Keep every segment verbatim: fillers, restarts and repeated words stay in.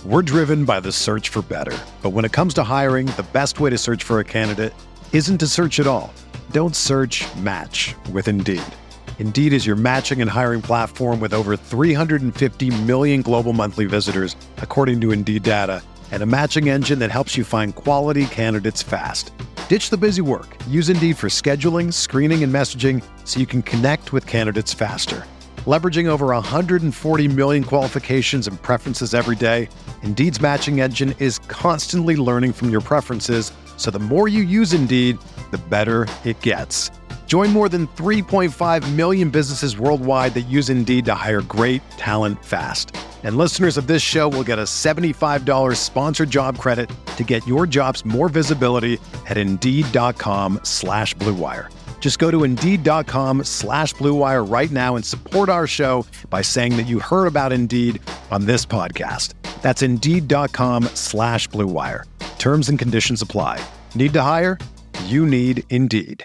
We're driven by the search for better. But when it comes to hiring, the best way to search for a candidate isn't to search at all. Don't search, match with Indeed. Indeed is your matching and hiring platform with over three hundred fifty million global monthly visitors, according to Indeed data, and a matching engine that helps you find quality candidates fast. Ditch the busy work. Use Indeed for scheduling, screening, and messaging so you can connect with candidates faster. Leveraging over one hundred forty million qualifications and preferences every day, Indeed's matching engine is constantly learning from your preferences, so the more you use Indeed, the better it gets. Join more than three point five million businesses worldwide that use Indeed to hire great talent fast. And listeners of this show will get a seventy-five dollars sponsored job credit to get your jobs more visibility at Indeed.com slash Blue Wire. Just go to Indeed.com slash Blue Wire right now and support our show by saying that you heard about Indeed on this podcast. That's Indeed.com slash Blue Wire. Terms and conditions apply. Need to hire? You need Indeed.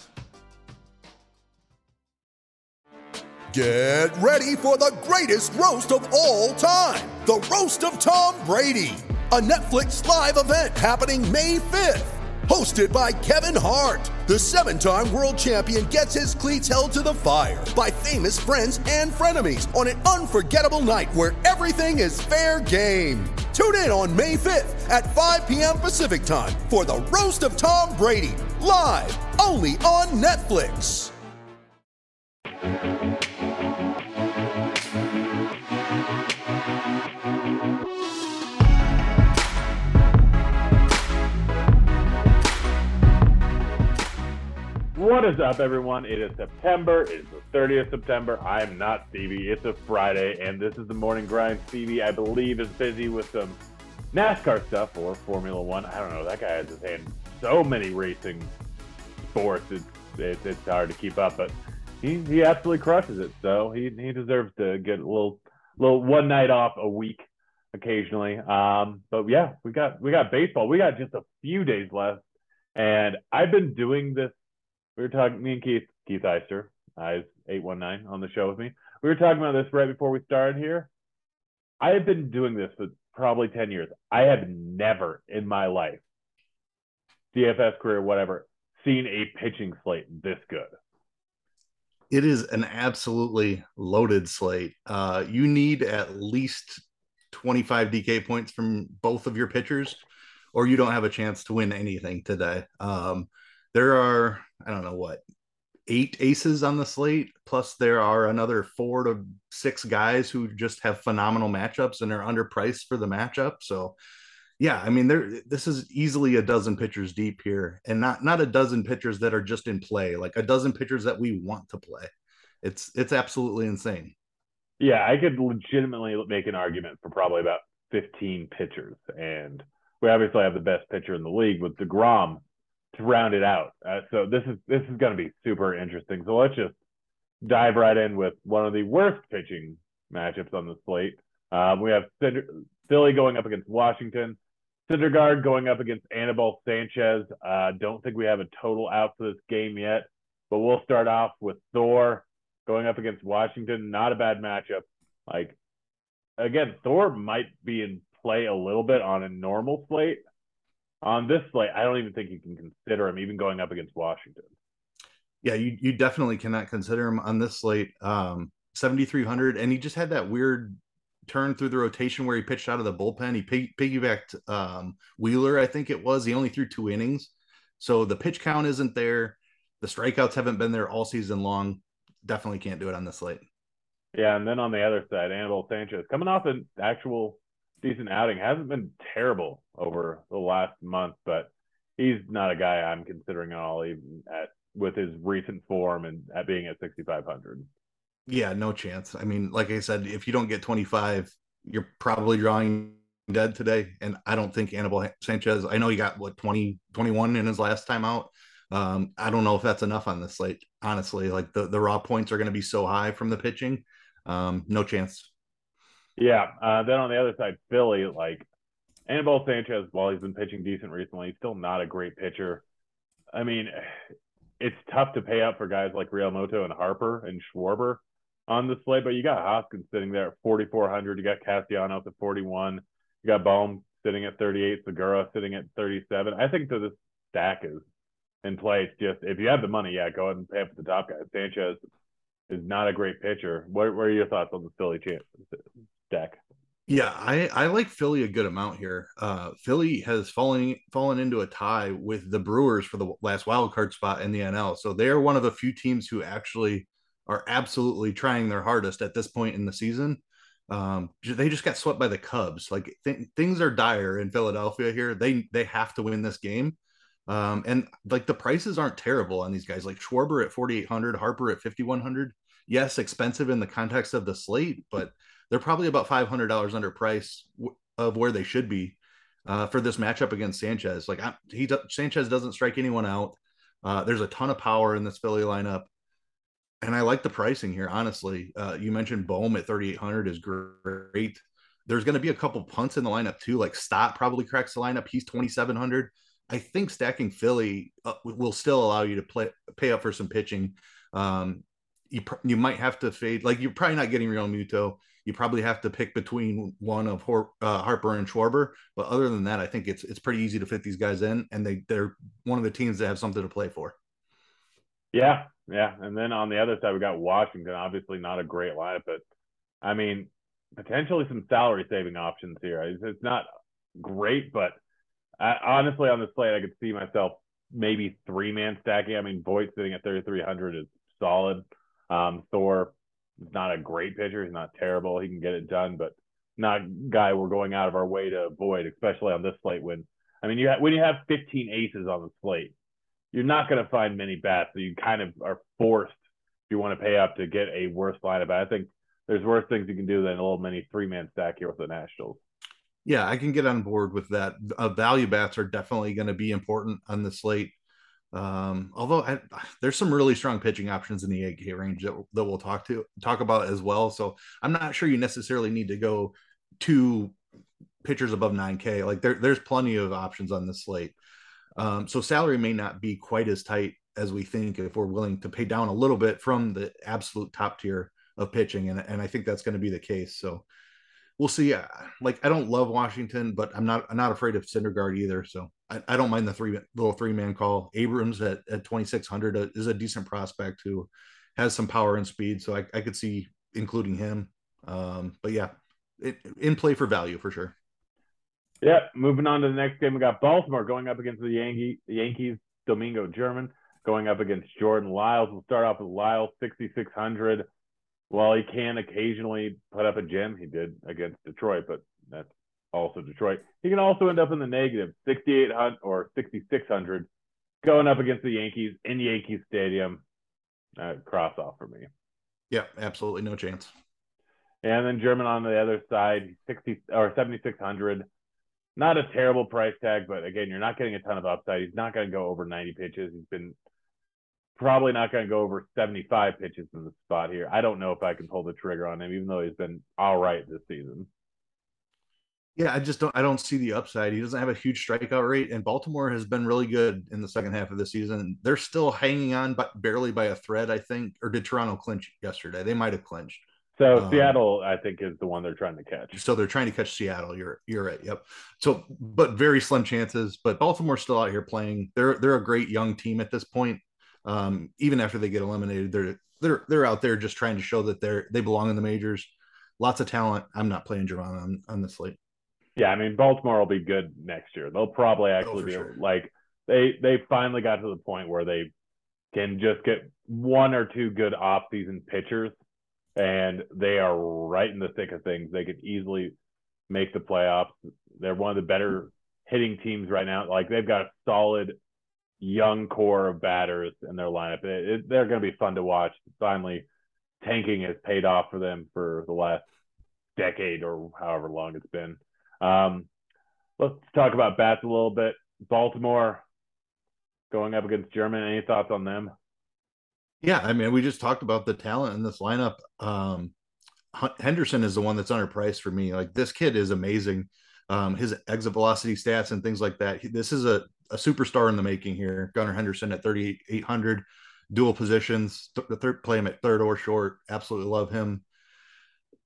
Get ready for the greatest roast of all time. The Roast of Tom Brady. A Netflix live event happening May fifth. Hosted by Kevin Hart, the seven-time world champion gets his cleats held to the fire by famous friends and frenemies on an unforgettable night where everything is fair game. Tune in on May fifth at five p.m. Pacific time for the Roast of Tom Brady, live only on Netflix. What is up, everyone? It is September. It is the thirtieth of September. I'm not Stevie. It's a Friday, and this is the Morning Grind. Stevie, I believe, is busy with some NASCAR stuff or Formula One. I don't know. That guy has his hand in so many racing sports. It's, it's, it's hard to keep up, but he, he absolutely crushes it. So he, he deserves to get a little little one night off a week occasionally. Um, but yeah, we got we got baseball. We got just a few days left, and I've been doing this. We were talking, me and Keith, Keith Eister, Eyes eight one nine on the show with me. We were talking about this right before we started here. I have been doing this for probably ten years. I have never in my life, D F S career, whatever, seen a pitching slate this good. It is an absolutely loaded slate. Uh, you need at least twenty-five D K points from both of your pitchers, or you don't have a chance to win anything today. Um, there are, I don't know what, eight aces on the slate, plus there are another four to six guys who just have phenomenal matchups and are underpriced for the matchup. So yeah, I mean, there, this is easily a dozen pitchers deep here, and not, not a dozen pitchers that are just in play, like a dozen pitchers that we want to play. It's, it's absolutely insane. Yeah, I could legitimately make an argument for probably about fifteen pitchers, and we obviously have the best pitcher in the league with DeGrom to round it out. Uh, so this is this is going to be super interesting. So let's just dive right in with one of the worst pitching matchups on the slate. Um, we have Philly going up against Washington, Syndergaard going up against Anibal Sanchez. Uh, don't think we have a total out for this game yet, but we'll start off with Thor going up against Washington. Not a bad matchup. Like, again, Thor might be in play a little bit on a normal slate. On this slate, I don't even think you can consider him even going up against Washington. Yeah, you, you definitely cannot consider him on this slate. Um, seventy-three hundred, and he just had that weird turn through the rotation where he pitched out of the bullpen. He pig- piggybacked um, Wheeler, I think it was. He only threw two innings. So the pitch count isn't there. The strikeouts haven't been there all season long. Definitely can't do it on this slate. Yeah, and then on the other side, Anibal Sanchez, coming off an actual decent outing, hasn't been terrible over the last month, but he's not a guy I'm considering at all, even at with his recent form and at being at sixty-five hundred. Yeah, no chance. I mean, like I said, if you don't get twenty-five, you're probably drawing dead today. And I don't think Anibal Sanchez, I know he got what twenty, twenty-one in his last time out. Um, I don't know if that's enough on this slate, honestly. Like the, the raw points are going to be so high from the pitching. Um, no chance. Yeah. Uh, then on the other side, Philly, like Anibal Sanchez, while he's been pitching decent recently, he's still not a great pitcher. I mean, it's tough to pay up for guys like Realmuto and Harper and Schwarber on the slate, but you got Hoskins sitting there at forty-four hundred. You got Castellanos at forty-one. You got Bohm sitting at thirty-eight, Segura sitting at thirty-seven. I think that this stack is in play. It's just if you have the money, yeah, go ahead and pay up for the top guy. Sanchez is not a great pitcher. What, what are your thoughts on the Philly champ stack? Yeah, I, I like Philly a good amount here. Uh, Philly has fallen fallen into a tie with the Brewers for the last wild card spot in the N L. So they are one of the few teams who actually are absolutely trying their hardest at this point in the season. Um, they just got swept by the Cubs. Like th- things are dire in Philadelphia here. They they have to win this game. Um, and like the prices aren't terrible on these guys. Like Schwarber at forty-eight hundred, Harper at fifty-one hundred. Yes, expensive in the context of the slate, but they're probably about five hundred dollars under price w- of where they should be uh, for this matchup against Sanchez. Like I, he, Sanchez doesn't strike anyone out. Uh, there's a ton of power in this Philly lineup, and I like the pricing here. Honestly, uh, you mentioned Bohm at thirty-eight hundred is great. There's going to be a couple punts in the lineup too. Like Stott probably cracks the lineup. He's twenty-seven hundred. I think stacking Philly uh, will still allow you to play pay up for some pitching. Um, you you might have to fade. Like you're probably not getting Real Muto. You probably have to pick between one of Hor- uh, Harper and Schwarber. But other than that, I think it's it's pretty easy to fit these guys in, and they they're one of the teams that have something to play for. Yeah, yeah. And then on the other side, we got Washington. Obviously, not a great lineup, but I mean, potentially some salary saving options here. It's, it's not great, but I, honestly, on the slate, I could see myself maybe three man stacking. I mean, Voigt sitting at thirty-three hundred is solid. Um, Thor is not a great pitcher. He's not terrible. He can get it done, but not a guy we're going out of our way to avoid, especially on this slate. When I mean, you ha- when you have fifteen aces on the slate, you're not going to find many bats. So you kind of are forced if you want to pay up to get a worse lineup. I think there's worse things you can do than a little mini three man stack here with the Nationals. Yeah, I can get on board with that. Uh, value bats are definitely going to be important on the slate. Um, although I, there's some really strong pitching options in the eight K range that, that we'll talk to talk about as well. So I'm not sure you necessarily need to go two pitchers above nine K. Like there, there's plenty of options on the slate. Um, so salary may not be quite as tight as we think if we're willing to pay down a little bit from the absolute top tier of pitching. And, and I think that's going to be the case. So we'll see. Like I don't love Washington, but I'm not I'm not afraid of Syndergaard either. So I, I don't mind the three little three man call. Abrams at, at twenty-six hundred is a decent prospect who has some power and speed. So I, I could see including him. Um, but yeah, it, in play for value for sure. Yeah. Moving on to the next game, we got Baltimore going up against the Yankee the Yankees. Domingo German going up against Jordan Lyles. We'll start off with Lyles sixty-six hundred. While he can occasionally put up a gem, he did against Detroit, but that's also Detroit. He can also end up in the negative, sixty-eight hundred or sixty-six hundred, going up against the Yankees in Yankee Stadium. Uh, cross off for me. Yeah, absolutely no chance. And then German on the other side, sixty or seventy-six hundred. Not a terrible price tag, but again, you're not getting a ton of upside. He's not going to go over ninety pitches. He's been probably not going to go over seventy-five pitches in the spot here. I don't know if I can pull the trigger on him, even though he's been all right this season. Yeah, I just don't. I don't see the upside. He doesn't have a huge strikeout rate, and Baltimore has been really good in the second half of the season. They're still hanging on, but barely by a thread, I think. Or did Toronto clinch yesterday? They might have clinched. So um, Seattle, I think, is the one they're trying to catch. So they're trying to catch Seattle. You're you're right. Yep. So, but very slim chances. But Baltimore's still out here playing. They're they're a great young team at this point. Um, even after they get eliminated, they're they're they're out there just trying to show that they're they belong in the majors. Lots of talent. I'm not playing Jerron on on this slate. Yeah, I mean Baltimore will be good next year. They'll probably actually oh, be sure. like they they finally got to the point where they can just get one or two good off-season pitchers, and they are right in the thick of things. They could easily make the playoffs. They're one of the better hitting teams right now. Like they've got a solid young core of batters in their lineup. It, it, they're going to be fun to watch. Finally, tanking has paid off for them for the last decade or however long it's been. Um, let's talk about bats a little bit. Baltimore going up against German. Any thoughts on them? Yeah, I mean, we just talked about the talent in this lineup. Um, Henderson is the one that's underpriced for me. Like this kid is amazing. Um, his exit velocity stats and things like that. He, this is a, a superstar in the making here. Gunnar Henderson at thirty-eight hundred, dual positions, th- the third play him at third or short. Absolutely love him.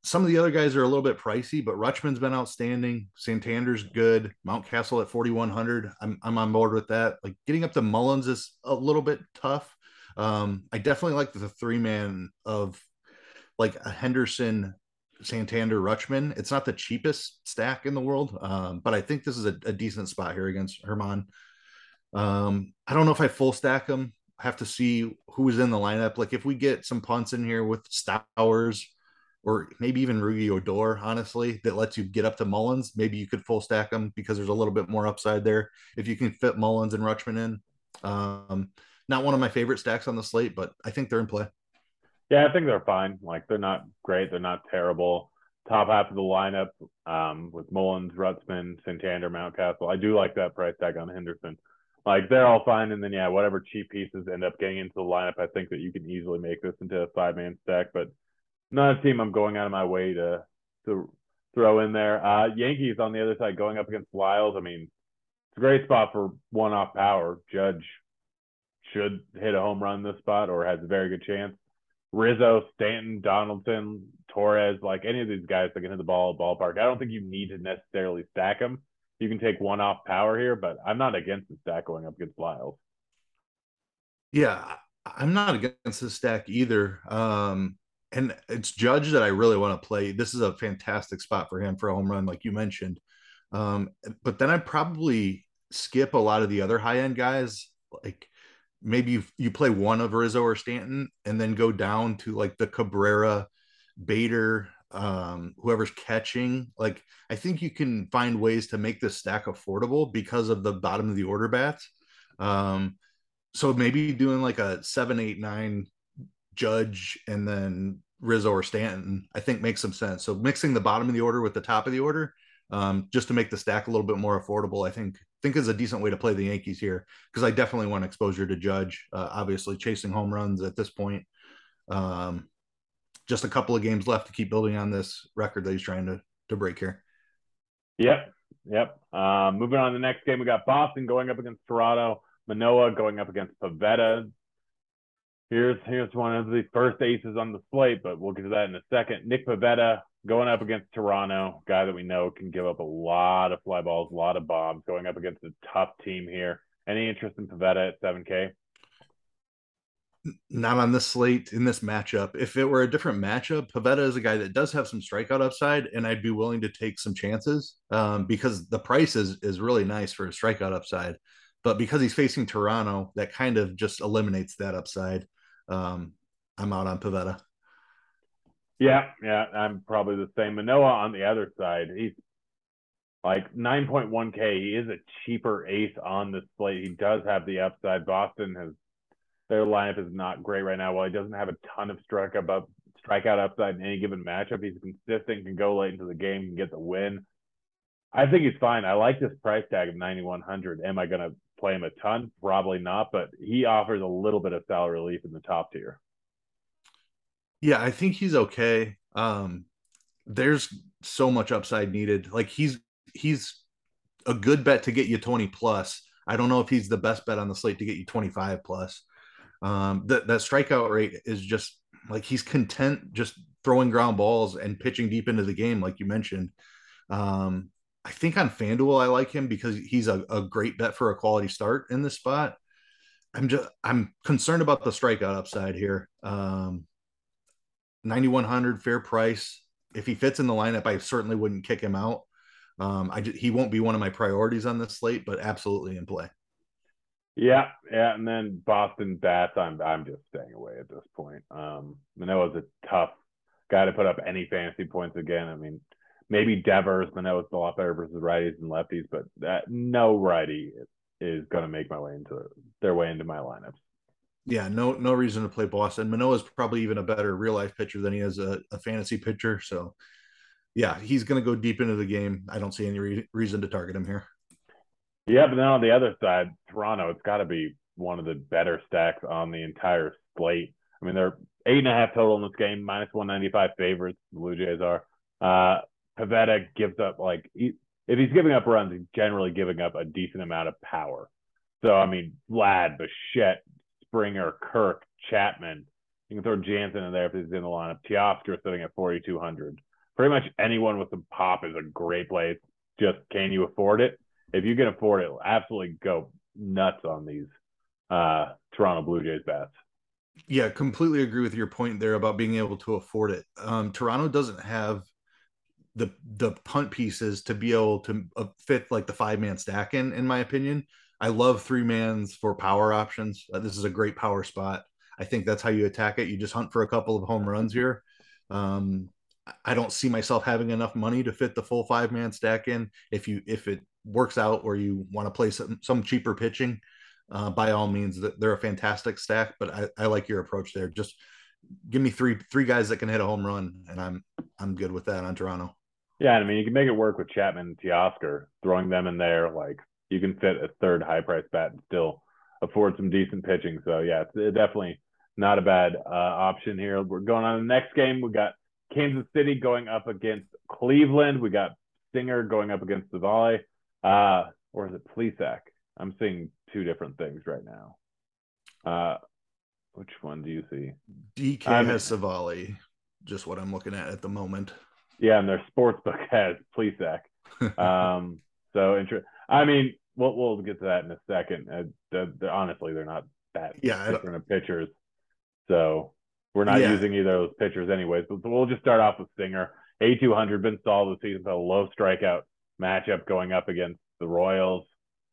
some of the other guys are a little bit pricey, but Rutschman's been outstanding. Santander's good. Mountcastle at forty-one hundred. I'm I'm on board with that. Like getting up to Mullins is a little bit tough. Um, I definitely like the three man of like a Henderson, Santander, Rutschman. It's not the cheapest stack in the world, um, but I think this is a, a decent spot here against Herman. Um, I don't know if I full stack them. I have to see who's in the lineup. Like if we get some punts in here with Stowers or maybe even Rugi Odor, honestly, that lets you get up to Mullins, maybe you could full stack them because there's a little bit more upside there if you can fit Mullins and Rutschman in. Um, not one of my favorite stacks on the slate, but I think they're in play. Yeah, I think they're fine. Like they're not great, they're not terrible. Top half of the lineup um, with Mullins, Rutschman, Santander, Mountcastle. I do like that price tag on Henderson. Like they're all fine, and then yeah, whatever cheap pieces end up getting into the lineup, I think that you can easily make this into a five man stack. But not a team I'm going out of my way to to throw in there. Uh, Yankees on the other side going up against Lyles. I mean, it's a great spot for one off power. Judge should hit a home run this spot or has a very good chance. Rizzo, Stanton, Donaldson, Torres, like any of these guys that can hit the ball ballpark. I don't think you need to necessarily stack them. You can take one off power here, but I'm not against the stack going up against Lyles. Yeah, I'm not against the stack either. Um, and it's Judge that I really want to play. This is a fantastic spot for him for a home run, like you mentioned. Um, but then I'd probably skip a lot of the other high end guys. Like maybe you, you play one of Rizzo or Stanton and then go down to like the Cabrera, Bader, um, whoever's catching. Like I think you can find ways to make this stack affordable because of the bottom of the order bats. Um, so maybe doing like a seven, eight, nine Judge and then Rizzo or Stanton, I think makes some sense. So mixing the bottom of the order with the top of the order, um, just to make the stack a little bit more affordable, I think think is a decent way to play the Yankees here because I definitely want exposure to Judge. Uh, obviously, chasing home runs at this point. Um, just a couple of games left to keep building on this record that he's trying to to break here. Yep, yep. Uh, moving on to the next game, we got Boston going up against Toronto, Manoah going up against Pivetta. Here's here's one of the first aces on the slate, but we'll get to that in a second. Nick Pivetta going up against Toronto, guy that we know can give up a lot of fly balls, a lot of bombs, going up against a tough team here. Any interest in Pivetta at seven K? Not on this slate in this matchup. If it were a different matchup, Pivetta is a guy that does have some strikeout upside, and I'd be willing to take some chances um, because the price is is really nice for a strikeout upside. But because he's facing Toronto, that kind of just eliminates that upside. Um, I'm out on Pivetta. Yeah, yeah, I'm probably the same. Manoah on the other side, he's like nine point one K. He is a cheaper ace on this slate. He does have the upside. Boston has their lineup is not great right now. While he doesn't have a ton of strikeout up, strikeout upside in any given matchup, he's consistent, can go late into the game, can get the win. I think he's fine. I like this price tag of ninety-one hundred. Am I going to play him a ton? Probably not, but he offers a little bit of salary relief in the top tier. Yeah, I think he's okay. Um, there's so much upside needed. Like he's he's a good bet to get you twenty plus. I don't know if he's the best bet on the slate to get you twenty-five plus. Um, that that strikeout rate is just like he's content just throwing ground balls and pitching deep into the game, like you mentioned. Um, I think on FanDuel I like him because he's a, a great bet for a quality start in this spot. I'm just I'm concerned about the strikeout upside here. Um, ninety-one hundred fair price. If he fits in the lineup, I certainly wouldn't kick him out. Um, I just, he won't be one of my priorities on this slate, but absolutely in play. Yeah, yeah, and then Boston bats. I'm I'm just staying away at this point. Um, Manoah's a tough guy to put up any fantasy points again. I mean, maybe Devers. Manoah's a lot better versus righties and lefties, but that no righty is going to make my way into their way into my lineups. Yeah, no no reason to play Boston. Manoah's probably even a better real life pitcher than he is a, a fantasy pitcher. So, yeah, he's going to go deep into the game. I don't see any re- reason to target him here. Yeah, but then on the other side, Toronto, it's got to be one of the better stacks on the entire slate. I mean, they're eight and a half total in this game, minus one ninety-five favorites. The Blue Jays are. Uh, Pivetta gives up like he, if he's giving up runs, he's generally giving up a decent amount of power. So I mean, Vlad, Bichette, Springer, Kirk, Chapman. You can throw Jansen in there if he's in the lineup. Teoscar sitting at forty-two hundred. pretty much anyone with some pop is a great place. Just can you afford it? If you can afford it, absolutely go nuts on these uh, Toronto Blue Jays bats. Yeah, completely agree with your point there about being able to afford it. Um, Toronto doesn't have the the punt pieces to be able to uh, fit like the five man stack in. In my opinion, I love three mans for power options. Uh, this is a great power spot. I think that's how you attack it. You just hunt for a couple of home runs here. Um, I don't see myself having enough money to fit the full five man stack in. If you if it works out or you want to play some some cheaper pitching, uh, by all means, they're a fantastic stack. But I, I like your approach there. Just give me three three guys that can hit a home run, and I'm I'm good with that on Toronto. Yeah, I mean, you can make it work with Chapman and Teoscar, throwing them in there. Like, you can fit a third high-price bat and still afford some decent pitching. So, yeah, it's definitely not a bad uh, option here. We're going on the next game. We got Kansas City going up against Cleveland. We got Singer going up against Civale. Uh, or is it Plesac? I'm seeing two different things right now. Uh, which one do you see? D K um, has Civale, just what I'm looking at at the moment. Yeah, and their sportsbook has Plesac. Um, so, inter- I mean, we'll we'll get to that in a second. Uh, they're, they're, honestly, they're not that yeah, different of pitchers. So, we're not yeah. using either of those pitchers anyways. But we'll just start off with Singer. eighty-two hundred, been solid this season, but a low strikeout matchup going up against the Royals.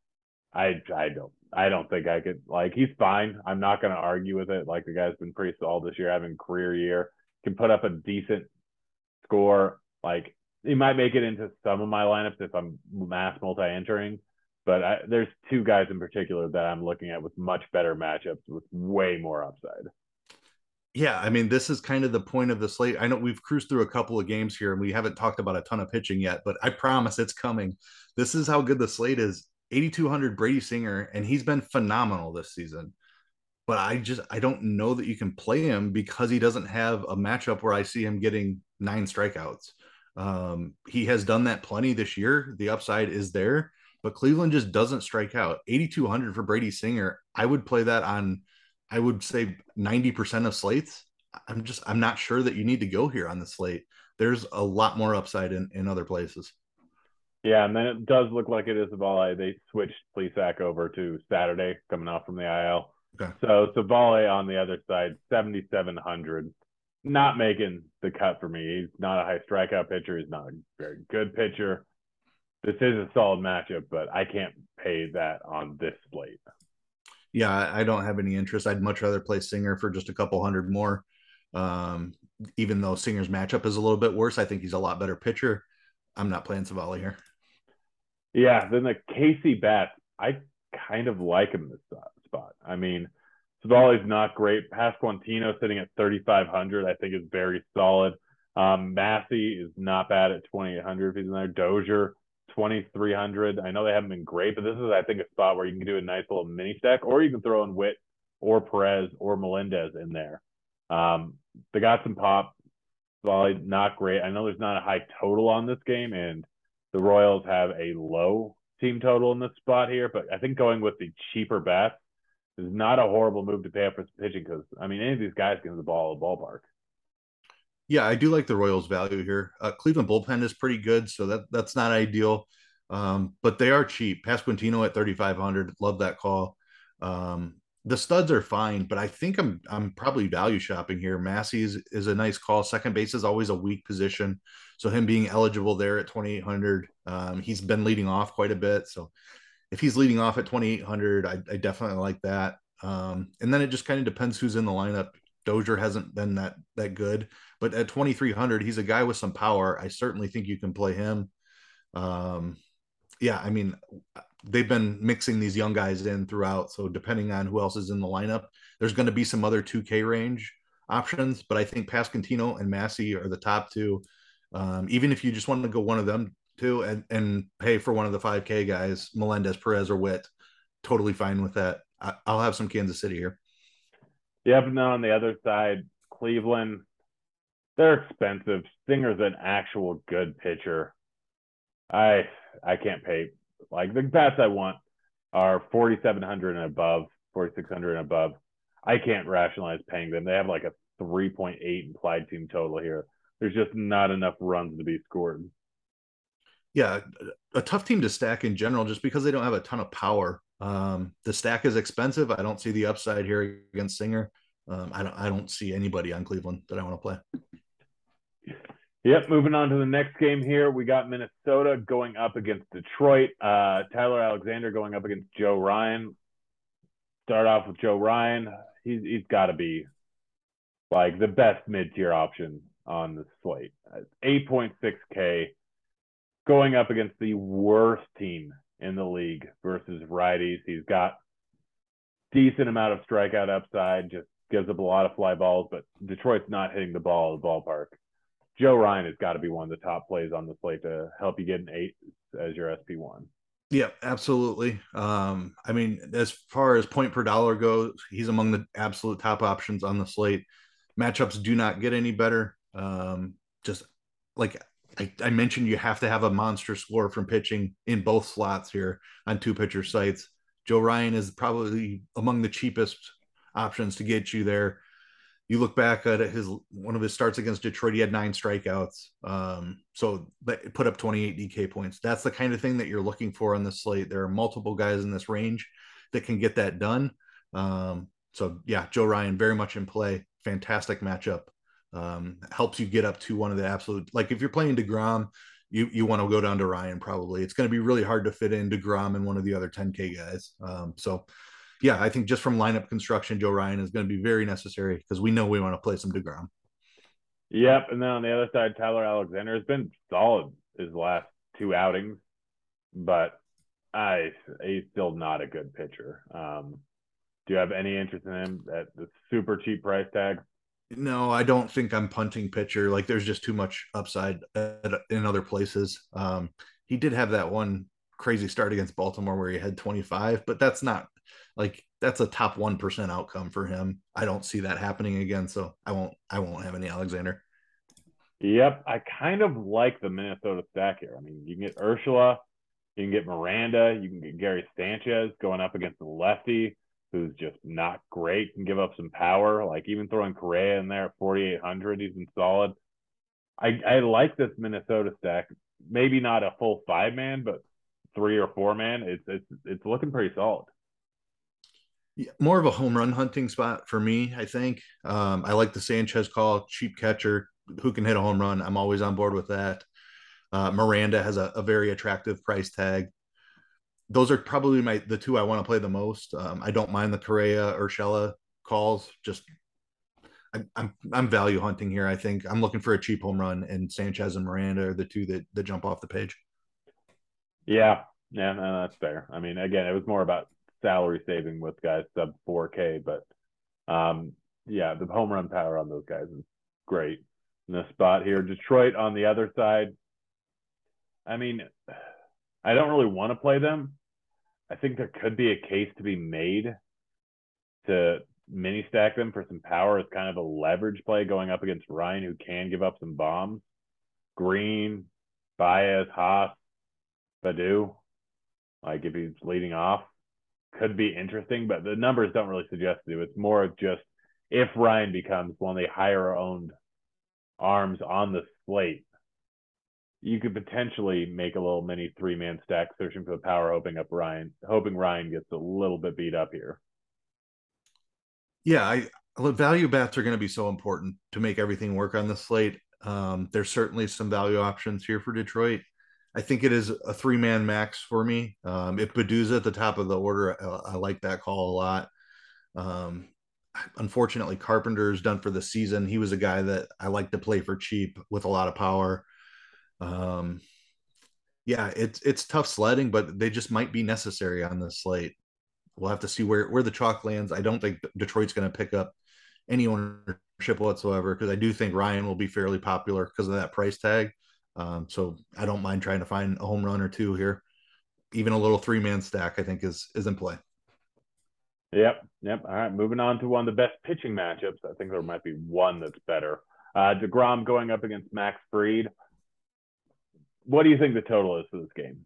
I I don't I don't think I could, like, he's fine. I'm not going to argue with it. Like, the guy's been pretty solid this year, having a career year. Can put up a decent score. Like, he might make it into some of my lineups if I'm mass multi-entering. But I, there's two guys in particular that I'm looking at with much better matchups with way more upside. Yeah, I mean, this is kind of the point of the slate. I know we've cruised through a couple of games here and we haven't talked about a ton of pitching yet, but I promise it's coming. This is how good the slate is. eighty-two hundred Brady Singer, and he's been phenomenal this season. But I just, I don't know that you can play him because he doesn't have a matchup where I see him getting nine strikeouts. Um, he has done that plenty this year. The upside is there, but Cleveland just doesn't strike out. eighty-two hundred for Brady Singer. I would play that on, I would say ninety percent of slates. I'm just, I'm not sure that you need to go here on the slate. There's a lot more upside in, in other places. Yeah, and then it does look like it is Civale. They switched Plesac over to Saturday, coming off from the I L. Okay. So Civale on the other side, seventy-seven hundred. Not making the cut for me. He's not a high strikeout pitcher. He's not a very good pitcher. This is a solid matchup, but I can't pay that on this slate. Yeah, I don't have any interest. I'd much rather play Singer for just a couple hundred more. Um, even though Singer's matchup is a little bit worse, I think he's a lot better pitcher. I'm not playing Civale here. Yeah, then the K C Bats, I kind of like him this spot. I mean, Civale's not great. Pasquantino sitting at thirty-five hundred, I think is very solid. Um, Massey is not bad at twenty-eight hundred if he's in there. Dozier, twenty-three hundred. I know they haven't been great, but this is, I think, a spot where you can do a nice little mini stack, or you can throw in Witt or Perez or Melendez in there. Um, they got some pop. Civale, not great. I know there's not a high total on this game, and the Royals have a low team total in this spot here, but I think going with the cheaper bats is not a horrible move to pay up for some pitching because, I mean, any of these guys can hit the ball at the ballpark. Yeah, I do like the Royals' value here. Uh, Cleveland bullpen is pretty good, so that that's not ideal, um, but they are cheap. Pasquantino at thirty-five hundred, love that call. Um, the studs are fine, but I think I'm I'm probably value shopping here. Massey is, is a nice call. Second base is always a weak position, so him being eligible there at twenty-eight hundred, um, he's been leading off quite a bit. So if he's leading off at twenty-eight hundred, I, I definitely like that. Um, and then it just kind of depends who's in the lineup. Dozier hasn't been that that good, but at twenty-three hundred, he's a guy with some power. I certainly think you can play him. Um, yeah, I mean, they've been mixing these young guys in throughout. So depending on who else is in the lineup, there's going to be some other two K range options. But I think Pasquantino and Massey are the top two. Um, even if you just want to go one of them two and, and pay for one of the five K guys, Melendez, Perez, or Witt, totally fine with that. I, I'll have some Kansas City here. Yep, and then on the other side, Cleveland, they're expensive. Singer's an actual good pitcher. I I can't pay. Like, the bats I want are forty-seven hundred and above, forty-six hundred and above. I can't rationalize paying them. They have like a three point eight implied team total here. there's just not enough runs to be scored. Yeah, a tough team to stack in general, just because they don't have a ton of power. Um, the stack is expensive. I don't see the upside here against Singer. Um, I don't. I don't see anybody on Cleveland that I want to play. Yep. Moving on to the next game here, we got Minnesota going up against Detroit. Uh, Tyler Alexander going up against Joe Ryan. Start off with Joe Ryan. He's he's got to be like the best mid-tier option on the slate. eight point six K going up against the worst team in the league versus righties. He's got decent amount of strikeout upside, just gives up a lot of fly balls, but Detroit's not hitting the ball at the ballpark. Joe Ryan has got to be one of the top plays on the slate to help you get an eight as your S P one. Yeah, absolutely. Um, I mean, as far as point per dollar goes, he's among the absolute top options on the slate. Matchups do not get any better. Um, just like I, I mentioned, you have to have a monster score from pitching in both slots here on two pitcher sites. Joe Ryan is probably among the cheapest options to get you there. You look back at his one of his starts against Detroit, he had nine strikeouts. Um, so that put up twenty-eight D K points. That's the kind of thing that you're looking for on the slate. There are multiple guys in this range that can get that done. Um, so yeah, Joe Ryan very much in play. Fantastic matchup. Um, helps you get up to one of the absolute, like if you're playing DeGrom, you you want to go down to Ryan probably. It's going to be really hard to fit in DeGrom and one of the other ten K guys. Um, so yeah, I think just from lineup construction, Joe Ryan is going to be very necessary because we know we want to play some DeGrom. Yep, and then on the other side, Tyler Alexander has been solid his last two outings, but I he's still not a good pitcher. Um, do you have any interest in him at the super cheap price tag? No, I don't think I'm punting pitcher. Like there's just too much upside at, in other places. Um, he did have that one crazy start against Baltimore where he had twenty-five, but that's not like that's a top one percent outcome for him. I don't see that happening again, so I won't. I won't have any Alexander. Yep, I kind of like the Minnesota stack here. I mean, you can get Urshela, you can get Miranda, you can get Gary Sanchez going up against the lefty, who's just not great, can give up some power. Like even throwing Correa in there at forty-eight hundred, he's been solid. I I like this Minnesota stack. Maybe not a full five man, but three or four man. It's it's it's looking pretty solid. Yeah, more of a home run hunting spot for me, I think. Um, I like the Sanchez call, cheap catcher who can hit a home run. I'm always on board with that. Uh, Miranda has a, a very attractive price tag. Those are probably my the two I want to play the most. Um, I don't mind the Correa or Urshela calls. Just I, I'm I'm value hunting here. I think I'm looking for a cheap home run, and Sanchez and Miranda are the two that that jump off the page. Yeah, yeah, no, that's fair. I mean, again, it was more about salary saving with guys sub four K, but um, yeah, the home run power on those guys is great. In this spot here, Detroit on the other side. I mean, I don't really want to play them. I think there could be a case to be made to mini stack them for some power as kind of a leverage play going up against Ryan, who can give up some bombs. Green, Baez, Haas, Badu, like if he's leading off, could be interesting, but the numbers don't really suggest to. It's more of just if Ryan becomes one of the higher owned arms on the slate, you could potentially make a little mini three man stack searching for the power, hoping up Ryan, hoping Ryan gets a little bit beat up here. Yeah, I value bats are going to be so important to make everything work on the slate. Um, there's certainly some value options here for Detroit. I think it is a three man max for me. Um, if Badu's at the top of the order, I, I like that call a lot. Um, unfortunately, Carpenter is done for the season. He was a guy that I like to play for cheap with a lot of power. Um, yeah, it's it's tough sledding, but they just might be necessary on this slate. We'll have to see where where the chalk lands. I don't think Detroit's going to pick up any ownership whatsoever because I do think Ryan will be fairly popular because of that price tag. Um, so I don't mind trying to find a home run or two here. Even a little three man stack, I think, is is in play. Yep, yep. All right, moving on to one of the best pitching matchups. I think there might be one that's better. Uh, DeGrom going up against Max Fried. What do you think the total is for this game?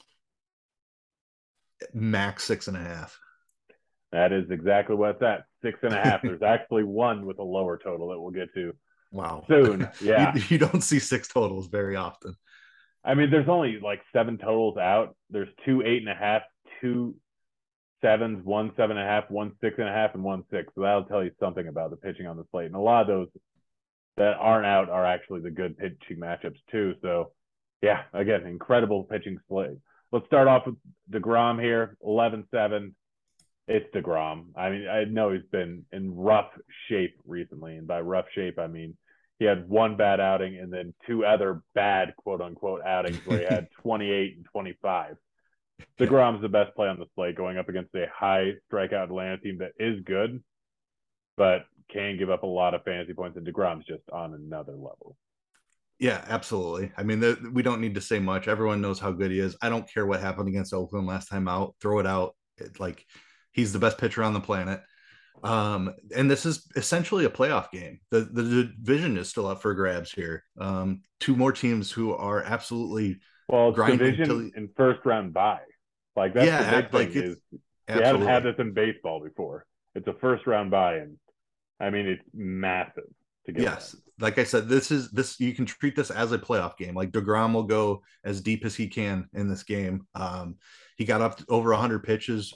Max six and a half. That is exactly what it's at. Six and a half. There's actually one with a lower total that we'll get to. Wow. soon. Yeah. you, you don't see six totals very often. I mean, there's only like seven totals out. There's two eight and a half, two sevens, one seven and a half, one six and a half, and one six. So that'll tell you something about the pitching on the slate. And a lot of those that aren't out are actually the good pitching matchups too. So yeah, again, incredible pitching slate. Let's start off with DeGrom here, eleven seven. It's DeGrom. I mean, I know he's been in rough shape recently. And by rough shape, I mean he had one bad outing and then two other bad quote unquote outings where he had twenty-eight and twenty-five. DeGrom's the best play on the slate going up against a high strikeout Atlanta team that is good, but can give up a lot of fantasy points. And DeGrom's just on another level. Yeah, absolutely. I mean, the, we don't need to say much. Everyone knows how good he is. I don't care what happened against Oakland last time out. Throw it out. It, like, he's the best pitcher on the planet. Um, and this is essentially a playoff game. The the division is still up for grabs here. Um, two more teams who are absolutely well, it's division till... and first round bye. Like that's yeah, the big like thing is we absolutely. haven't had this in baseball before. It's a first round bye, and I mean it's massive to get. Yes, that. Like I said, this is this you can treat this as a playoff game. Like DeGrom will go as deep as he can in this game. Um, he got up to over one hundred pitches.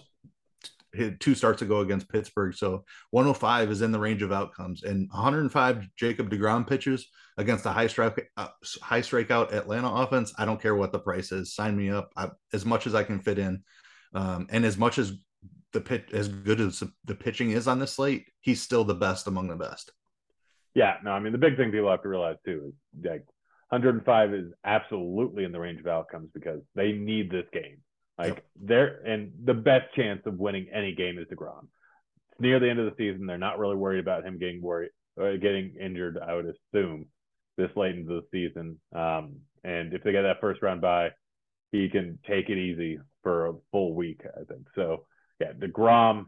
Hit two starts ago against Pittsburgh. So one oh five is in the range of outcomes, and one hundred five Jacob DeGrom pitches against a high strike, uh, high strikeout Atlanta offense. I don't care what the price is. Sign me up I, as much as I can fit in. Um, and as much as the pitch, as good as the pitching is on this slate, he's still the best among the best. Yeah, no, I mean, the big thing people have to realize too is like one hundred five is absolutely in the range of outcomes because they need this game. Like yep. they're and the best chance of winning any game is DeGrom. It's near the end of the season. They're not really worried about him getting worried, uh, getting injured. I would assume this late into the season. Um, and if they get that first round bye, he can take it easy for a full week. I think so. Yeah, DeGrom,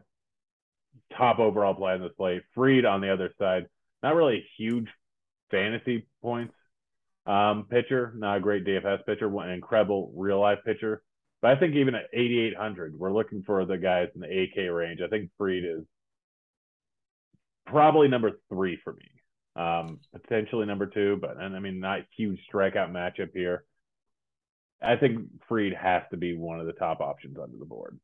top overall play on the slate. Fried on the other side, not really a huge fantasy points um, pitcher, not a great D F S pitcher, one incredible real life pitcher. But I think even at eighty-eight hundred, we're looking for the guys in the A K range. I think Fried is probably number three for me, um, potentially number two, but and I mean, not huge strikeout matchup here. I think Fried has to be one of the top options under the board.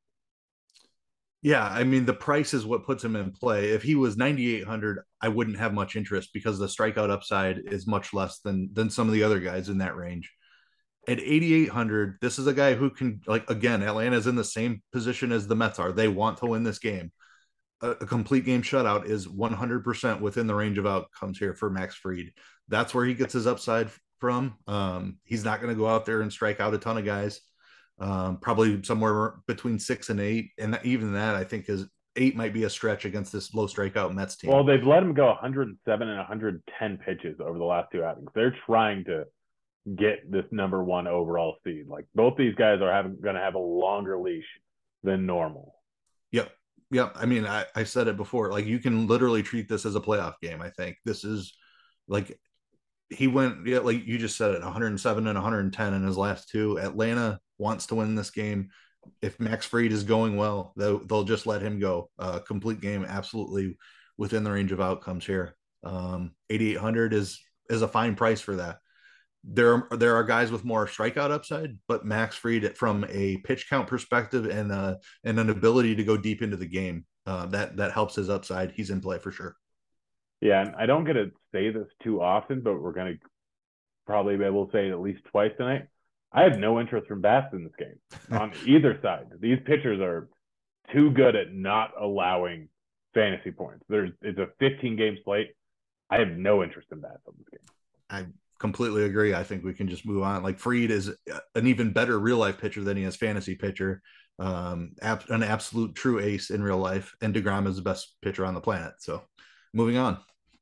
Yeah, I mean, the price is what puts him in play. If he was ninety-eight hundred, I wouldn't have much interest because the strikeout upside is much less than than some of the other guys in that range. At eighty-eight hundred, this is a guy who can, like, again, Atlanta's in the same position as the Mets are. They want to win this game. A, a complete game shutout is one hundred percent within the range of outcomes here for Max Fried. That's where he gets his upside from. Um, he's not going to go out there and strike out a ton of guys. Um, probably somewhere between six and eight. And even that, I think, is eight might be a stretch against this low strikeout Mets team. Well, they've let him go one hundred seven and one hundred ten pitches over the last two outings. They're trying to get this number one overall seed. Like both these guys are having going to have a longer leash than normal. Yep. Yep. I mean, I, I said it before, like you can literally treat this as a playoff game. I think this is like, he went, yeah, like you just said it, one hundred seven and one hundred ten in his last two. Atlanta wants to win this game. If Max Fried is going well, they'll, they'll just let him go. Uh, complete game, absolutely within the range of outcomes here. Um, eighty-eight hundred is, is a fine price for that. There, there are guys with more strikeout upside, but Max Fried, from a pitch count perspective and uh, and an ability to go deep into the game, uh, that that helps his upside. He's in play for sure. Yeah, and I don't get to say this too often, but we're going to probably be able to say it at least twice tonight. I have no interest from bats in this game on either side. These pitchers are too good at not allowing fantasy points. There's it's a fifteen game slate. I have no interest in bats on this game. I completely agree. I think we can just move on. Like Fried is an even better real life pitcher than he is fantasy pitcher. Um, ab- an absolute true ace in real life, and DeGrom is the best pitcher on the planet. So, moving on.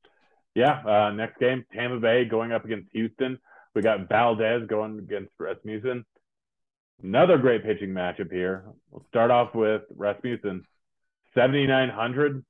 Yeah, uh, next game, Tampa Bay going up against Houston. We got Valdez going against Rasmussen. Another great pitching matchup here. We'll start off with Rasmussen, seventy-nine hundred.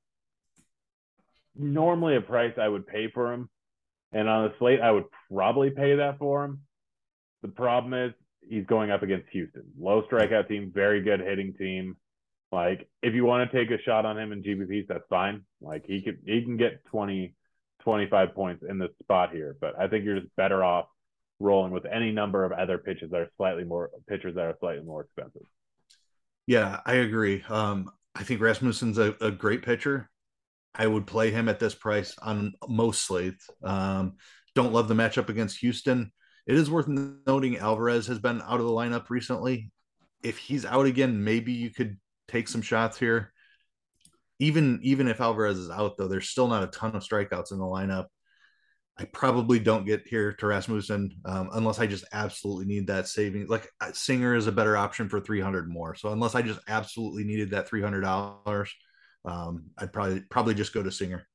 Normally a price I would pay for him. And on the slate, I would probably pay that for him. The problem is he's going up against Houston. Low strikeout team, very good hitting team. Like, if you want to take a shot on him in G P Ps, that's fine. Like, he could he can get twenty, twenty-five points in this spot here. But I think you're just better off rolling with any number of other pitches that are slightly more pitchers that are slightly more expensive. Yeah, I agree. Um, I think Rasmussen's a, a great pitcher. I would play him at this price on most slates. Um, don't love the matchup against Houston. It is worth noting Alvarez has been out of the lineup recently. If he's out again, maybe you could take some shots here. Even even if Alvarez is out, though, there's still not a ton of strikeouts in the lineup. I probably don't get here to Rasmussen um, unless I just absolutely need that saving. Like Singer is a better option for three hundred more. So unless I just absolutely needed that three hundred dollars, um, I'd probably probably just go to Singer.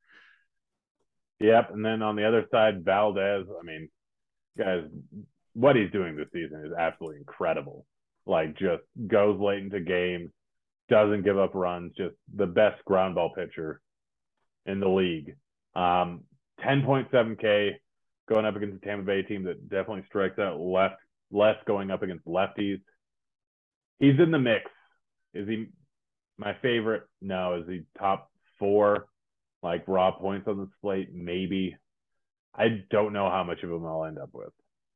Yep. And then on the other side, Valdez, I mean, guys, what he's doing this season is absolutely incredible. Like, just goes late into games, doesn't give up runs, just the best ground ball pitcher in the league. Um, ten point seven K going up against a Tampa Bay team that definitely strikes out left, less going up against lefties. He's in the mix. Is he my favorite? No. Is he top four, like raw points on the slate? Maybe. I don't know how much of him I'll end up with.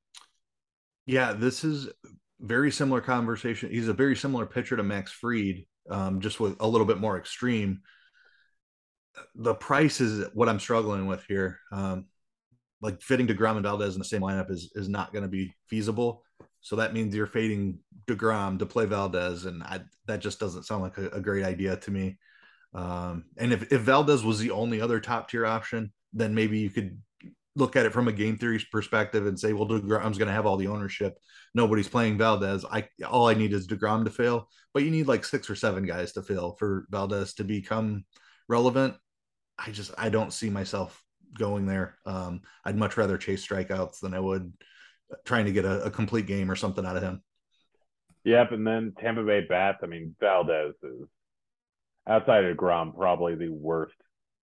Yeah, this is very similar conversation. He's a very similar pitcher to Max Fried, um, just with a little bit more extreme. The price is what I'm struggling with here. Um, like fitting DeGrom and Valdez in the same lineup is is not going to be feasible. So that means you're fading DeGrom to play Valdez, and I, that just doesn't sound like a, a great idea to me. Um, and if, if Valdez was the only other top tier option, then maybe you could look at it from a game theory perspective and say, well, DeGrom's going to have all the ownership. Nobody's playing Valdez. I all I need is DeGrom to fail, but you need like six or seven guys to fail for Valdez to become relevant. I just I don't see myself going there. Um, I'd much rather chase strikeouts than I would trying to get a, a complete game or something out of him. Yep, and then Tampa Bay bats. I mean, Valdez is outside of DeGrom probably the worst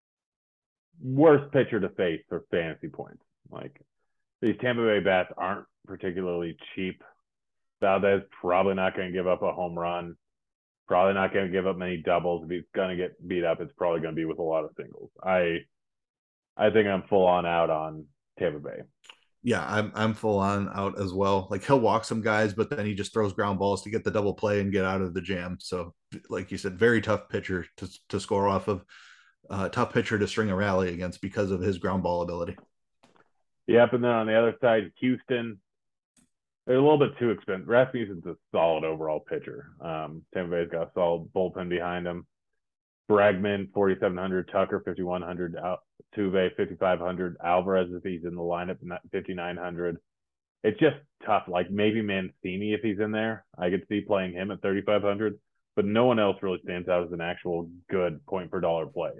worst pitcher to face for fantasy points. Like, these Tampa Bay bats aren't particularly cheap. Valdez probably not going to give up a home run. Probably not going to give up many doubles. If he's going to get beat up, it's probably going to be with a lot of singles. I I think I'm full on out on Tampa Bay. Yeah, I'm I'm full on out as well. Like, he'll walk some guys, but then he just throws ground balls to get the double play and get out of the jam. So, like you said, very tough pitcher to to score off of. Uh, tough pitcher to string a rally against because of his ground ball ability. Yep, and then on the other side, Houston, they're a little bit too expensive. Rasmussen's a solid overall pitcher. Um, Tampa Bay's got a solid bullpen behind him. Bregman, forty-seven hundred, Tucker, fifty-one hundred, Al- Tuve, fifty-five hundred, Alvarez, if he's in the lineup, fifty-nine hundred. It's just tough. Like, maybe Mancini, if he's in there, I could see playing him at thirty-five hundred, but no one else really stands out as an actual good point per dollar play.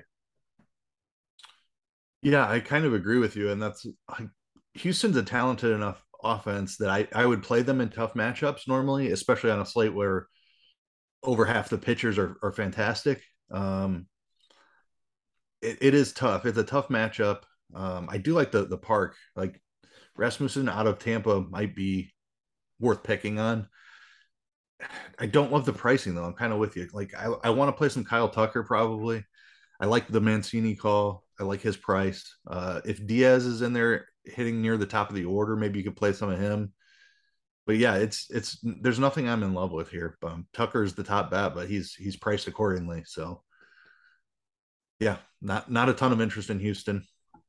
Yeah, I kind of agree with you. And that's like, Houston's a talented enough offense that I, I would play them in tough matchups normally, especially on a slate where over half the pitchers are, are fantastic. Um, it, it is tough. It's a tough matchup. Um, I do like the the park. Like, Rasmussen out of Tampa might be worth picking on. I don't love the pricing though. I'm kind of with you. Like, I, I want to play some Kyle Tucker probably. I like the Mancini call. I like his price. Uh, if Diaz is in there hitting near the top of the order, maybe you could play some of him. But yeah, it's it's there's nothing I'm in love with here. Um, Tucker's the top bat, but he's he's priced accordingly. So yeah, not not a ton of interest in Houston.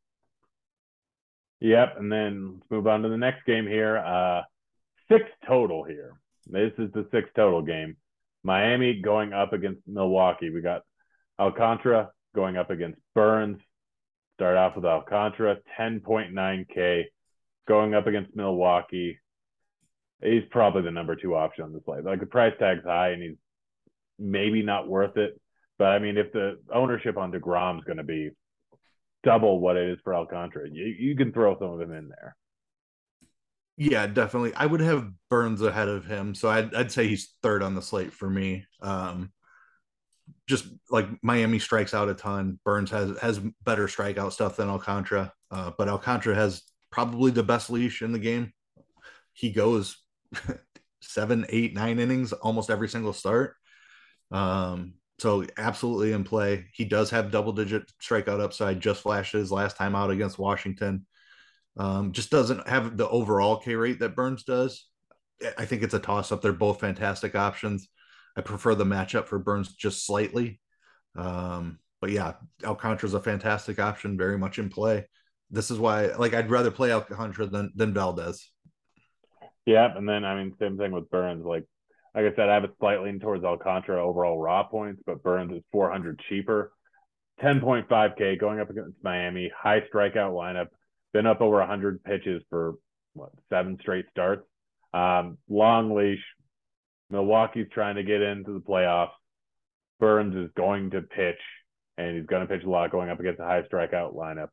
Yep, and then let's move on to the next game here. Uh, six total here. This is the six total game. Miami going up against Milwaukee. We got Alcantara going up against Burns. Start off with Alcantara, ten point nine K, going up against Milwaukee. He's probably the number two option on the slate. Like, the price tag's high, and he's maybe not worth it. But, I mean, if the ownership on DeGrom is going to be double what it is for Alcantara, you, you can throw some of them in there. Yeah, definitely. I would have Burns ahead of him. So I'd, I'd say he's third on the slate for me. Um, just like Miami strikes out a ton. Burns has has better strikeout stuff than Alcantara, uh, but Alcantara has probably the best leash in the game. He goes seven, eight, nine innings almost every single start. Um, So absolutely in play. He does have double digit strikeout upside, just flashed his last time out against Washington. Um, just doesn't have the overall K rate that Burns does. I think it's a toss up. They're both fantastic options. I prefer the matchup for Burns just slightly. Um, but yeah, Alcantara's a fantastic option, very much in play. This is why, like, I'd rather play Alcantara than, than Valdez. Yeah, and then, I mean, same thing with Burns. Like, like I said, I have a slight lean towards Alcantara overall raw points, but Burns is four hundred cheaper. ten point five K going up against Miami, high strikeout lineup, been up over one hundred pitches for, what, seven straight starts. Um, long leash. Milwaukee's trying to get into the playoffs. Burns is going to pitch, and he's going to pitch a lot going up against a high strikeout lineup.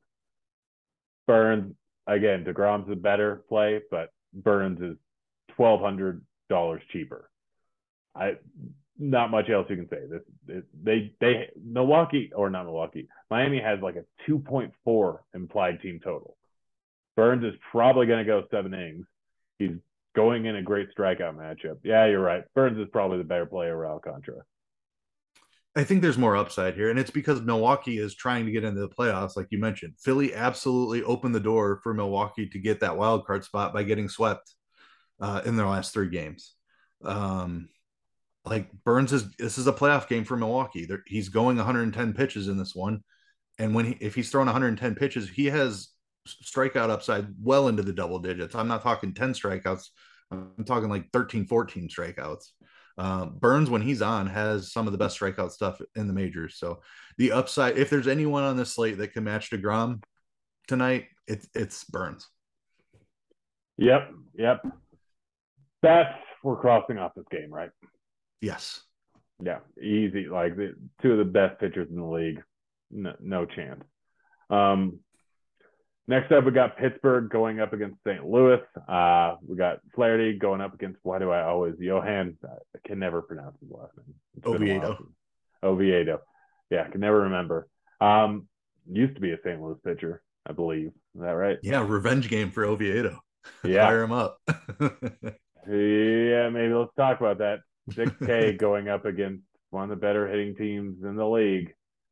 Burns, again, DeGrom's a better play, but Burns is twelve hundred dollars cheaper. I not much else you can say. This it, they they Milwaukee or not Milwaukee, Miami has like a two point four implied team total. Burns is probably going to go seven innings. He's going in a great strikeout matchup. Yeah, you're right. Burns is probably the better player over Alcantara. I think there's more upside here, and it's because Milwaukee is trying to get into the playoffs, like you mentioned. Philly absolutely opened the door for Milwaukee to get that wild card spot by getting swept uh, in their last three games. Um, like Burns is this is a playoff game for Milwaukee. They're, he's going one hundred ten pitches in this one, and when he, if he's throwing one hundred ten pitches, he has strikeout upside well into the double digits. I'm not talking ten strikeouts. I'm talking like thirteen, fourteen strikeouts. Uh, Burns, when he's on, has some of the best strikeout stuff in the majors. So the upside, if there's anyone on this slate that can match DeGrom tonight, it's it's Burns. Yep, yep. That's we're crossing off this game, right? Yes. Yeah, easy. Like the two of the best pitchers in the league. No, no chance. Um, next up, we got Pittsburgh going up against Saint Louis. Uh, we got Flaherty going up against, why do I always, Johan, I can never pronounce his last name. Oviedo. Oviedo. Yeah, I can never remember. Um, used to be a Saint Louis pitcher, I believe. Is that right? Yeah, revenge game for Oviedo. Yeah. Fire him up. Yeah, maybe let's talk about that. six K going up against one of the better hitting teams in the league.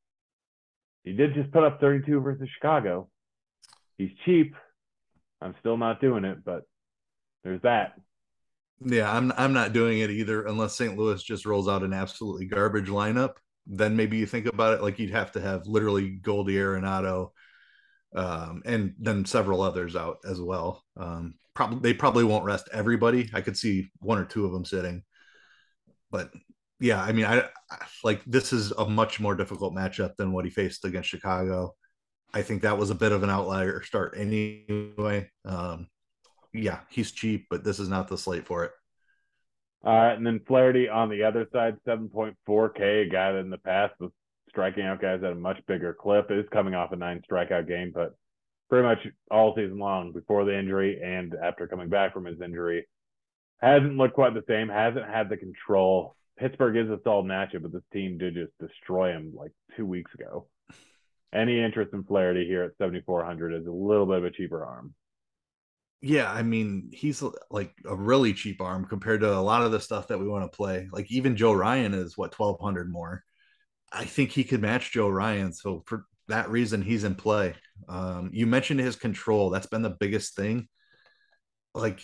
He did just put up thirty-two versus Chicago. He's cheap. I'm still not doing it, but there's that. Yeah, I'm I'm not doing it either unless Saint Louis just rolls out an absolutely garbage lineup. Then maybe you think about it, like you'd have to have literally Goldie Arenado, um, and then several others out as well. Um, probably they probably won't rest everybody. I could see one or two of them sitting, but yeah, I mean, I, I like this is a much more difficult matchup than what he faced against Chicago. I think that was a bit of an outlier start anyway. Um, yeah, he's cheap, but this is not the slate for it. All right, and then Flaherty on the other side, seven point four K, a guy that in the past was striking out guys at a much bigger clip. Is coming off a nine strikeout game, but pretty much all season long before the injury and after coming back from his injury, hasn't looked quite the same, hasn't had the control. Pittsburgh is a solid matchup, but this team did just destroy him like two weeks ago. Any interest in Flaherty here at seventy-four hundred is a little bit of a cheaper arm. Yeah, I mean, he's like a really cheap arm compared to a lot of the stuff that we want to play. Like even Joe Ryan is what twelve hundred more. I think he could match Joe Ryan. So for that reason, he's in play. Um, you mentioned his control. That's been the biggest thing. Like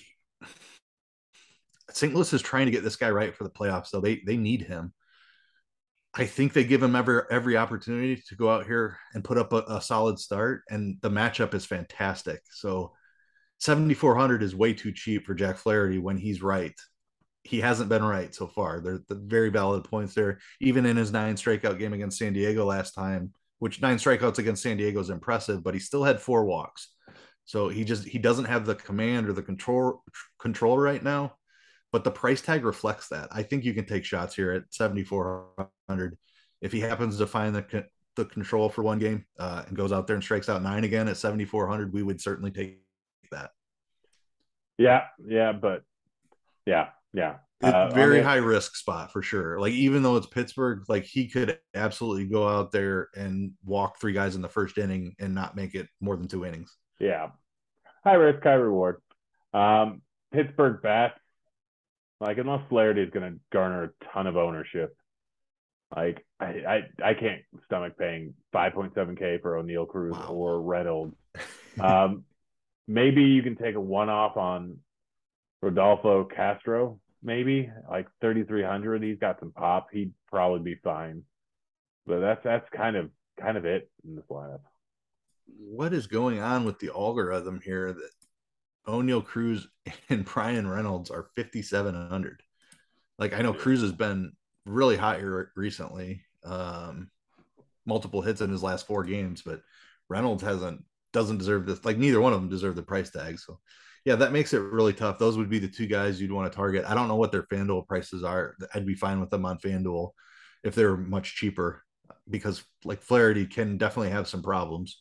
Saint Louis is trying to get this guy right for the playoffs, so they they need him. I think they give him every every opportunity to go out here and put up a, a solid start, and the matchup is fantastic. So seventy-four hundred is way too cheap for Jack Flaherty when he's right. He hasn't been right so far. They're the very valid points there. Even in his nine strikeout game against San Diego last time, which nine strikeouts against San Diego is impressive, but he still had four walks. So he just he doesn't have the command or the control control right now. But the price tag reflects that. I think you can take shots here at seventy-four hundred. If he happens to find the the control for one game uh, and goes out there and strikes out nine again at seventy-four hundred, we would certainly take that. Yeah, yeah, but yeah, yeah. Uh, very the, high risk spot for sure. Like even though it's Pittsburgh, like he could absolutely go out there and walk three guys in the first inning and not make it more than two innings. Yeah, high risk, high reward. Um, Pittsburgh bats. Like, unless Flaherty is going to garner a ton of ownership, Like I, I, I can't stomach paying five point seven K for O'Neal Cruz Wow. or Reynolds. Um, maybe you can take a one off on Rodolfo Castro. Maybe like thirty-three hundred. He's got some pop. He'd probably be fine. But that's that's kind of kind of it in this lineup. What is going on with the algorithm here that O'Neal Cruz and Bryan Reynolds are fifty-seven hundred? Like, I know Cruz has been really hot here recently, um, multiple hits in his last four games, but Reynolds hasn't, doesn't deserve this. Like, neither one of them deserve the price tag. So, yeah, that makes it really tough. Those would be the two guys you'd want to target. I don't know what their FanDuel prices are. I'd be fine with them on FanDuel if they're much cheaper, because like Flaherty can definitely have some problems.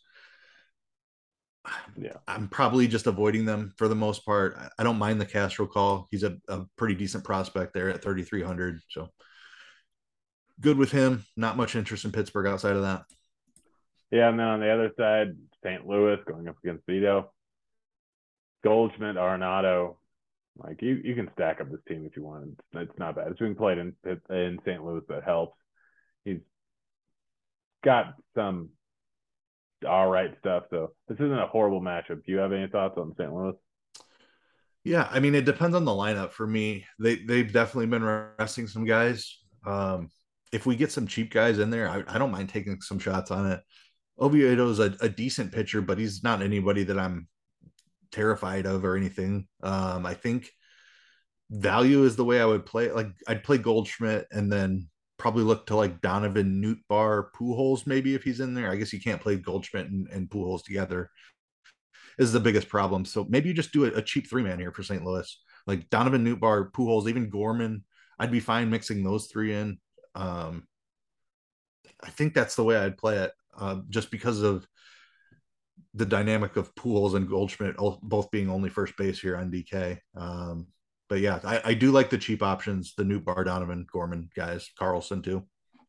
Yeah, I'm probably just avoiding them for the most part. I don't mind the Castro call. He's a, a pretty decent prospect there at thirty-three hundred. So good with him. Not much interest in Pittsburgh outside of that. yeah. And then on the other side, Saint Louis going up against Vito, Goldschmidt, Arenado. Like you, you can stack up this team if you want. It's, it's not bad. It's being played in in Saint Louis. That helps. He's got some all right stuff. So this isn't a horrible matchup. Do you have any thoughts on Saint Louis? Yeah, I mean, it depends on the lineup for me. They they've definitely been resting some guys. Um, if we get some cheap guys in there, I, I don't mind taking some shots on it. Oviedo is a, a decent pitcher, but he's not anybody that I'm terrified of or anything. Um, I think value is the way I would play. Like, I'd play Goldschmidt and then probably look to like Donovan, Nootbaar, Pujols, maybe if he's in there. I guess you can't play Goldschmidt and, and Pujols together, is the biggest problem. So maybe you just do a, a cheap three man here for Saint Louis, like Donovan, Nootbaar, Pujols, even Gorman. I'd be fine mixing those three in. Um, I think that's the way I'd play it, uh, just because of the dynamic of Pujols and Goldschmidt both being only first base here on D K. Um, but yeah, I, I do like the cheap options, the Nootbaar, Donovan, Gorman guys, Carlson too.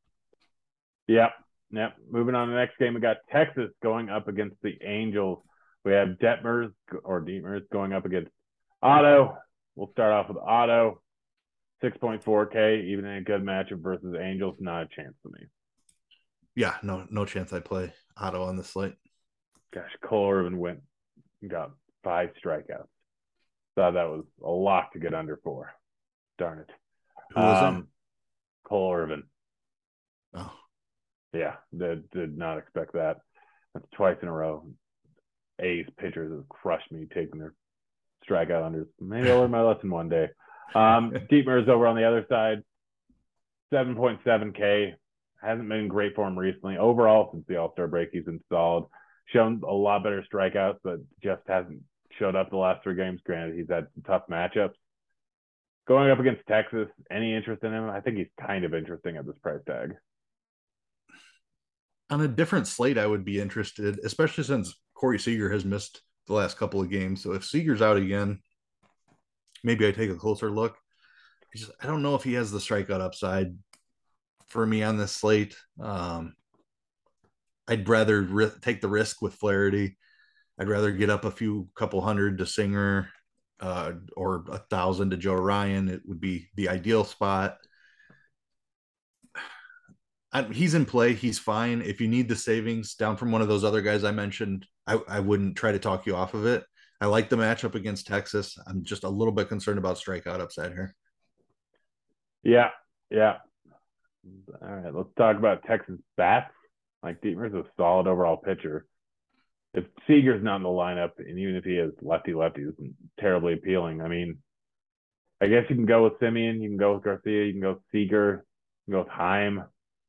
Yep. Yep. Moving on to the next game, we got Texas going up against the Angels. We have Detmers or Detmers going up against Otto. We'll start off with Otto. six point four K, even in a good matchup versus Angels, not a chance for me. Yeah, no, no chance I play Otto on the slate. Gosh, Cole Irvin went and got five strikeouts. Thought that was a lot to get under for. Darn it. Who was um, it? Cole Irvin. Oh, yeah, did, did not expect that. That's twice in a row. A's pitchers have crushed me taking their strikeout unders. Maybe I'll learn my lesson one day. Um, Dietmar is over on the other side. seven point seven K. Hasn't been great for him recently. Overall, since the All-Star break, he's been solid. Shown a lot better strikeouts, but just hasn't showed up the last three games. Granted, he's had some tough matchups. Going up against Texas, any interest in him? I think he's kind of interesting at this price tag. On a different slate, I would be interested, especially since Corey Seager has missed the last couple of games. So if Seager's out again, maybe I take a closer look. I just I don't know if he has the strikeout upside for me on this slate. Um, I'd rather ri- take the risk with Flaherty. I'd rather get up a few couple hundred to Singer, uh, or a thousand to Joe Ryan. It would be the ideal spot. I, he's in play. He's fine. If you need the savings down from one of those other guys I mentioned, I, I wouldn't try to talk you off of it. I like the matchup against Texas. I'm just a little bit concerned about strikeout upside here. Yeah, yeah. All right, let's talk about Texas bats. Like, Dietmar's a solid overall pitcher. If Seager's not in the lineup, and even if he is lefty-lefty, isn't terribly appealing. I mean, I guess you can go with Simeon, you can go with Garcia, you can go with Seager, you can go with Heim.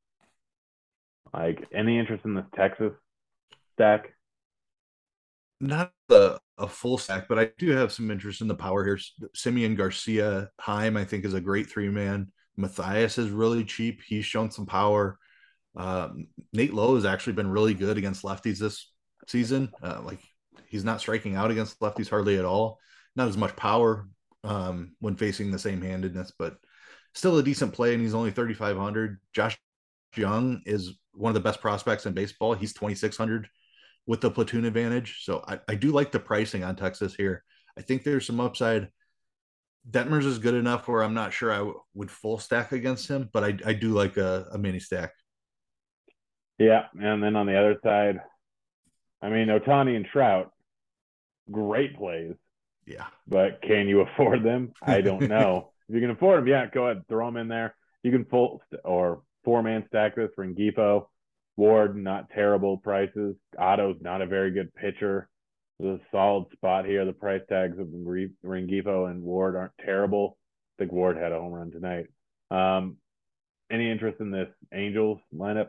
Like, any interest in this Texas stack? Not a, a full stack, but I do have some interest in the power here. Simeon, Garcia, Heim, I think is a great three-man. Matthias is really cheap. He's shown some power. Um, Nate Lowe has actually been really good against lefties this season. Uh, like, he's not striking out against lefties hardly at all. Not as much power um, when facing the same handedness, but still a decent play. And he's only thirty-five hundred. Josh Young is one of the best prospects in baseball. He's twenty-six hundred with the platoon advantage. So I, I do like the pricing on Texas here. I think there's some upside. Detmers is good enough where I'm not sure I w- would full stack against him, but I, I do like a, a mini stack. Yeah, and then on the other side, I mean, Otani and Trout, great plays, Yeah. but can you afford them? I don't know. If you can afford them, yeah, go ahead, throw them in there. You can full or four man stack this for Rengifo. Ward, not terrible prices. Otto's not a very good pitcher. There's a solid spot here. The price tags of Rengifo and Ward aren't terrible. I think Ward had a home run tonight. Um, any interest in this Angels lineup?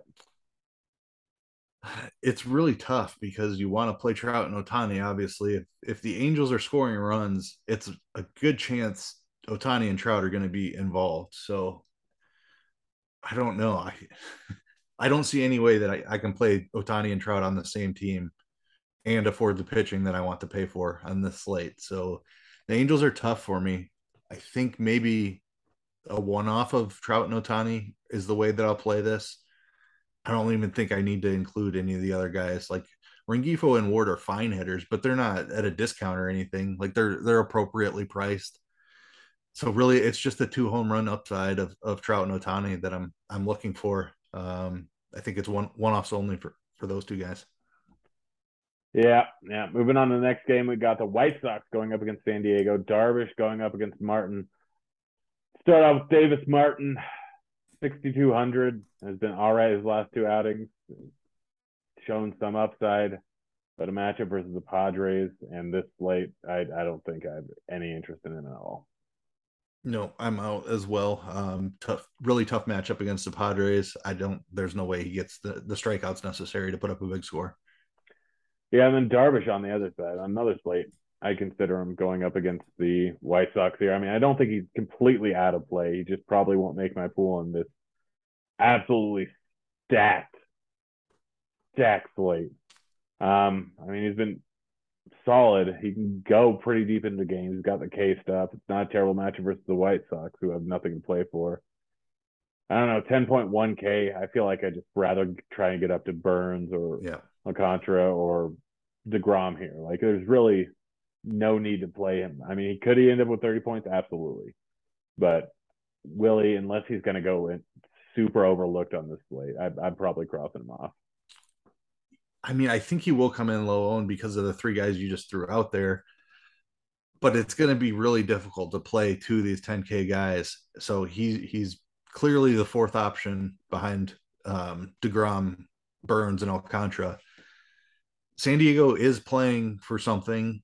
It's really tough because you want to play Trout and Otani. Obviously, if if the Angels are scoring runs, it's a good chance Otani and Trout are going to be involved. So I don't know. I I don't see any way that I, I can play Otani and Trout on the same team and afford the pitching that I want to pay for on this slate. So the Angels are tough for me. I think maybe a one off of Trout and Otani is the way that I'll play this. I don't even think I need to include any of the other guys. Like Rengifo and Ward are fine hitters, but they're not at a discount or anything. Like they're they're appropriately priced. So really, it's just the two home run upside of, of Trout and Otani that I'm I'm looking for. Um, I think it's one one offs only for for those two guys. Yeah, yeah. Moving on to the next game, we got the White Sox going up against San Diego. Darvish going up against Martin. Start out with Davis Martin, sixty-two hundred. Has been all right his last two outings. Shown some upside, but a matchup versus the Padres and this slate, I, I don't think I have any interest in it at all. No, I'm out as well. Um, tough, really tough matchup against the Padres. I don't. There's no way he gets the the strikeouts necessary to put up a big score. Yeah, and then Darvish on the other side, on another slate, I consider him going up against the White Sox here. I mean, I don't think he's completely out of play. He just probably won't make my pool in this absolutely stacked, stacked slate. Um, I mean, he's been solid. He can go pretty deep into games. He's got the K stuff. It's not a terrible matchup versus the White Sox, who have nothing to play for. I don't know, ten point one K. I feel like I just rather try and get up to Burns or Yeah. Alcantara or DeGrom here. Like, there's really no need to play him. I mean, he could he end up with thirty points? Absolutely. But Willie, unless he's going to go in super overlooked on this slate, I, I'm probably crossing him off. I mean, I think he will come in low owned because of the three guys you just threw out there. But it's going to be really difficult to play two of these ten K guys. So he he's clearly the fourth option behind um, DeGrom, Burns, and Alcantara. San Diego is playing for something.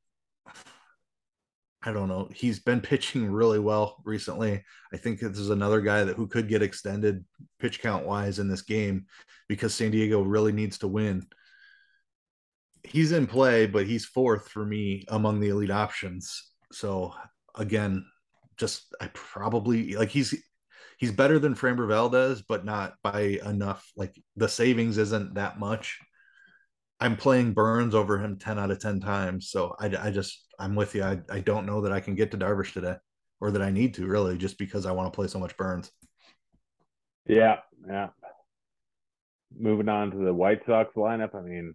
I don't know. He's been pitching really well recently. I think this is another guy that who could get extended pitch count wise in this game because San Diego really needs to win. He's in play, but he's fourth for me among the elite options. So again, just I probably like he's he's better than Framber Valdez, but not by enough. Like the savings isn't that much. I'm playing Burns over him ten out of ten times. So I, I just, I'm with you. I, I don't know that I can get to Darvish today or that I need to really just because I want to play so much Burns. Yeah. Yeah. Moving on to the White Sox lineup. I mean,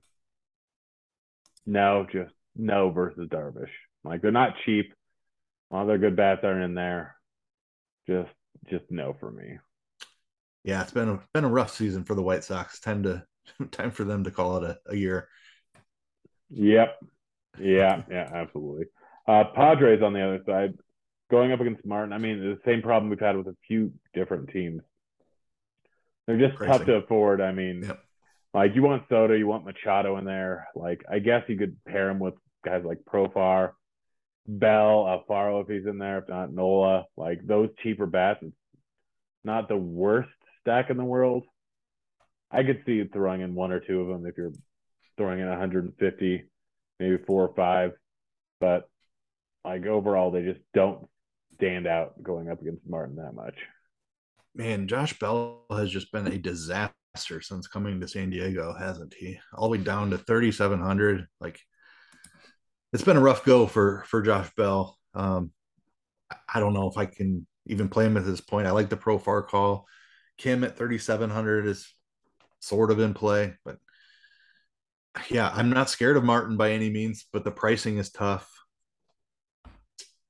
no, just no versus Darvish. Like, they're not cheap. All their good bats are in there. Just, just no for me. Yeah. It's been a, been a rough season for the White Sox. Time to, time for them to call it a, a year. Yep. Yeah. Yeah, absolutely. Uh, Padres on the other side, going up against Martin. I mean, the same problem we've had with a few different teams. They're just Pricing. tough to afford. I mean, Yep. like, you want Soto, you want Machado in there. Like, I guess you could pair him with guys like Profar, Bell, Alfaro if he's in there, if not Nola. Like, those cheaper bats, it's not the worst stack in the world. I could see you throwing in one or two of them if you're throwing in one hundred fifty, maybe four or five. But, like, overall, they just don't stand out going up against Martin that much. Man, Josh Bell has just been a disaster since coming to San Diego, hasn't he? All the way down to thirty-seven hundred. Like, it's been a rough go for for Josh Bell. Um, I don't know if I can even play him at this point. I like the Profar call. Kim at thirty-seven hundred is sort of in play, but yeah, I'm not scared of Martin by any means, but the pricing is tough.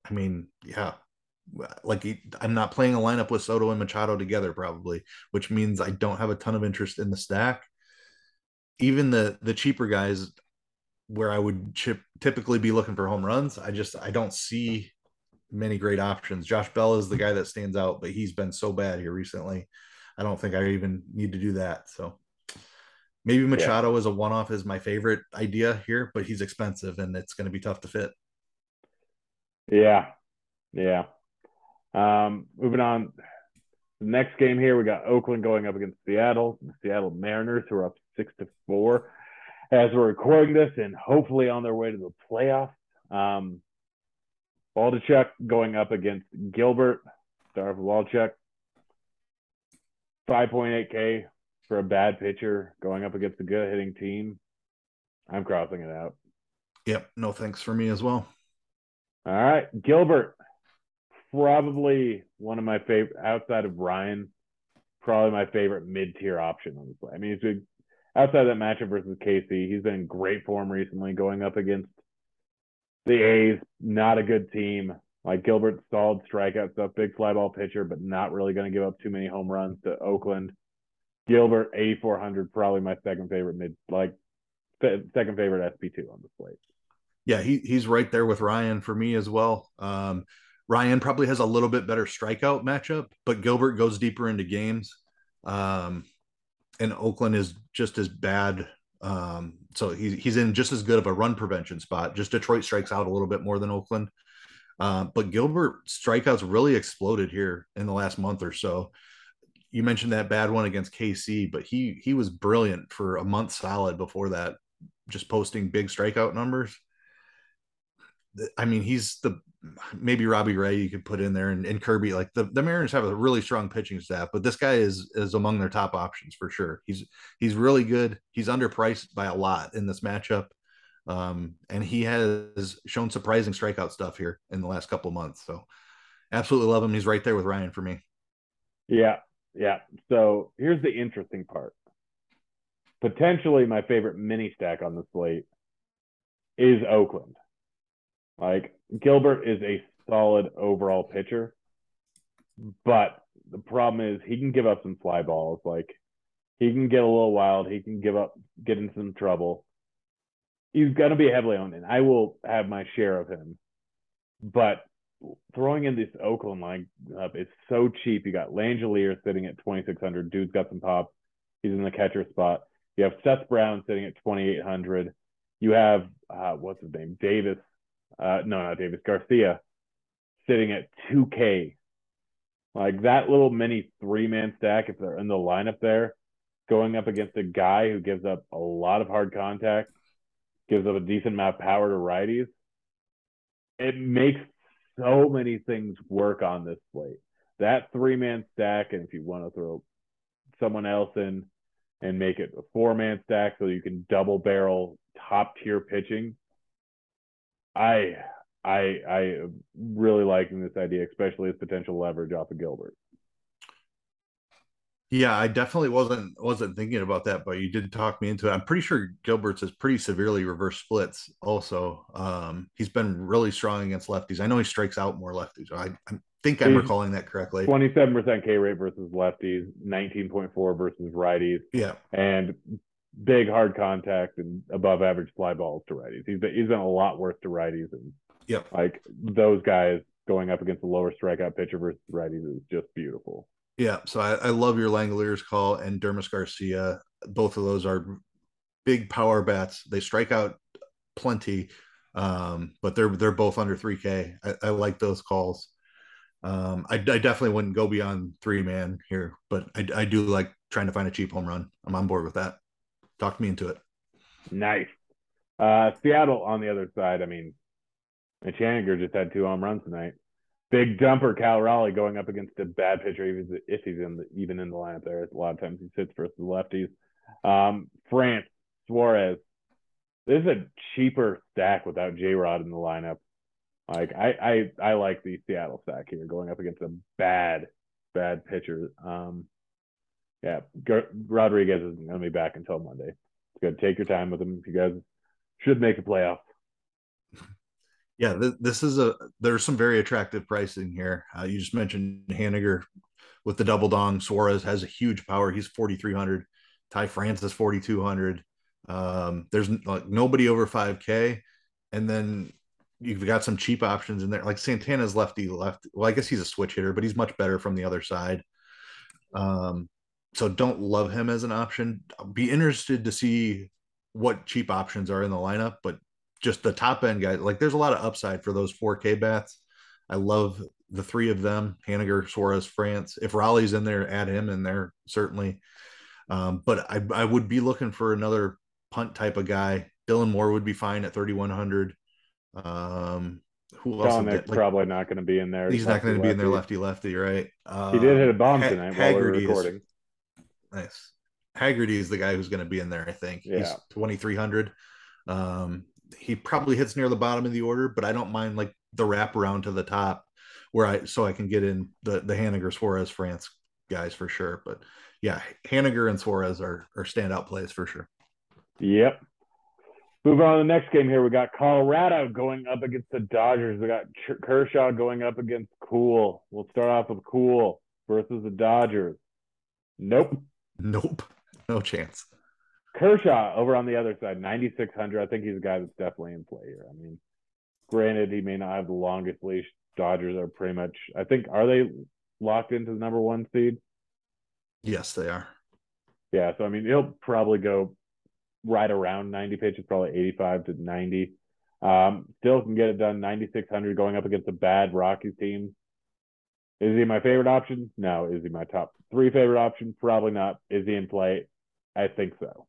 I mean, yeah, like he, I'm not playing a lineup with Soto and Machado together probably, which means I don't have a ton of interest in the stack. Even the the cheaper guys where I would chip, typically be looking for home runs, I just I don't see many great options. Josh Bell is the guy that stands out, but he's been so bad here recently. I don't think I even need to do that. So maybe Yeah. Machado as a one off is my favorite idea here, but he's expensive and it's going to be tough to fit. Yeah. Yeah. Um, moving on. The next game here, we got Oakland going up against Seattle. The Seattle Mariners, who are up six to four as we're recording this, and hopefully on their way to the playoffs. Um, Waldichuk going up against Gilbert. Star for Waldichuk. five point eight K for a bad pitcher going up against a good hitting team. I'm crossing it out. Yep. No thanks for me as well. All right. Gilbert, probably one of my favorite, outside of Ryan, probably my favorite mid-tier option on this play. I mean, he's been, outside of that matchup versus K C, he's been in great form recently going up against the A's, not a good team. Like Gilbert, solid strikeout stuff, big fly ball pitcher, but not really going to give up too many home runs to Oakland. Gilbert, eighty-four hundred, probably my second favorite mid, like second favorite S P two on the slate. Yeah, he he's right there with Ryan for me as well. Um, Ryan probably has a little bit better strikeout matchup, but Gilbert goes deeper into games. Um, and Oakland is just as bad. Um, so he's he's in just as good of a run prevention spot. Just Detroit strikes out a little bit more than Oakland. Uh, but Gilbert strikeouts really exploded here in the last month or so. You mentioned that bad one against K C, but he he was brilliant for a month solid before that, just posting big strikeout numbers. I mean, he's the maybe Robbie Ray you could put in there and, and Kirby. Like the, the Mariners have a really strong pitching staff, but this guy is is among their top options for sure. He's he's really good. He's underpriced by a lot in this matchup. Um, and he has shown surprising strikeout stuff here in the last couple of months. So absolutely love him. He's right there with Ryan for me. Yeah, yeah. So here's the interesting part. Potentially my favorite mini stack on the slate is Oakland. Like Gilbert is a solid overall pitcher, but the problem is he can give up some fly balls. Like he can get a little wild. He can give up, get in some trouble. He's going to be heavily owned, and I will have my share of him. But throwing in this Oakland lineup is so cheap. You got Langelier sitting at twenty-six hundred. Dude's got some pop. He's in the catcher spot. You have Seth Brown sitting at twenty-eight hundred. You have, uh, what's his name? Davis. Uh, no, not Davis. Garcia sitting at two K. Like that little mini three-man stack, if they're in the lineup there, going up against a guy who gives up a lot of hard contact, gives up a decent amount of power to righties. It makes so many things work on this slate. That three-man stack, and if you want to throw someone else in and make it a four-man stack so you can double barrel top-tier pitching, I I I am really liking this idea, especially as potential leverage off of Gilbert. Yeah, I definitely wasn't wasn't thinking about that, but you did talk me into it. I'm pretty sure Gilbert's is pretty severely reverse splits. Also, um, he's been really strong against lefties. I know he strikes out more lefties. I, I think I'm He's recalling that correctly. twenty-seven percent K rate versus lefties, nineteen point four versus righties, Yeah, and big hard contact and above average fly balls to righties. He's been, he's been a lot worse to righties, and yep. like those guys going up against a lower strikeout pitcher versus righties is just beautiful. Yeah, so I, I love your Langoliers call and Dermis Garcia. Both of those are big power bats. They strike out plenty, um, but they're they're both under three K. I, I like those calls. Um, I, I definitely wouldn't go beyond three man here, but I, I do like trying to find a cheap home run. I'm on board with that. Talk me into it. Nice. Uh, Seattle on the other side. I mean, Mitch Haniger just had two home runs tonight. Big jumper, Cal Raleigh going up against a bad pitcher, even if he's in the, even in the lineup there. A lot of times he sits versus the lefties. Um, France, Suarez. This is a cheaper stack without J-Rod in the lineup. Like I, I, I like the Seattle stack here going up against a bad, bad pitcher. Um, yeah, G- Rodriguez isn't going to be back until Monday. It's good. Take your time with him. You guys should make the playoffs. Yeah, th- this is a there's some very attractive pricing here. Uh, you just mentioned Haniger with the double dong. Suarez has a huge power. He's forty-three hundred. Ty France is forty-two hundred. Um, there's like nobody over five K. And then you've got some cheap options in there. Like Santana's lefty left. Well, I guess he's a switch hitter, but he's much better from the other side. Um, so don't love him as an option. I'll be interested to see what cheap options are in the lineup, but just the top end guys, like there's a lot of upside for those four K bats. I love the three of them: Haniger, Suarez, France. If Raleigh's in there, add him in there certainly. Um, but I, I would be looking for another punt type of guy. Dylan Moore would be fine at thirty-one hundred. Um, who else? Kelenic's Like, probably not going to be in there. he's not Lefty, going to be in there lefty. lefty lefty, right? He did hit a Um, bomb ha- tonight while we were Haggerty is recording. nice. Haggerty is the guy who's going to be in there. I think Yeah. he's twenty-three hundred. Um, he probably hits near the bottom of the order, but I don't mind like the wrap around to the top where I so I can get in the the Haniger, Suarez, France guys for sure. But yeah, Haniger and Suarez are are standout plays for sure. Yep. Moving on to the next game here, we got Colorado going up against the Dodgers. We got Kershaw going up against Cool. We'll start off with Cool versus the Dodgers. Nope. Nope. No chance. Kershaw over on the other side, ninety-six hundred. I think he's a guy that's definitely in play here. I mean, granted, he may not have the longest leash. Dodgers are pretty much, I think, are they locked into the number one seed? Yes, they are. Yeah, so I mean, he'll probably go right around ninety pitches, probably eighty-five to ninety. Um, still can get it done, ninety-six hundred going up against a bad Rockies team. Is he my favorite option? No. Is he my top three favorite option? Probably not. Is he in play? I think so.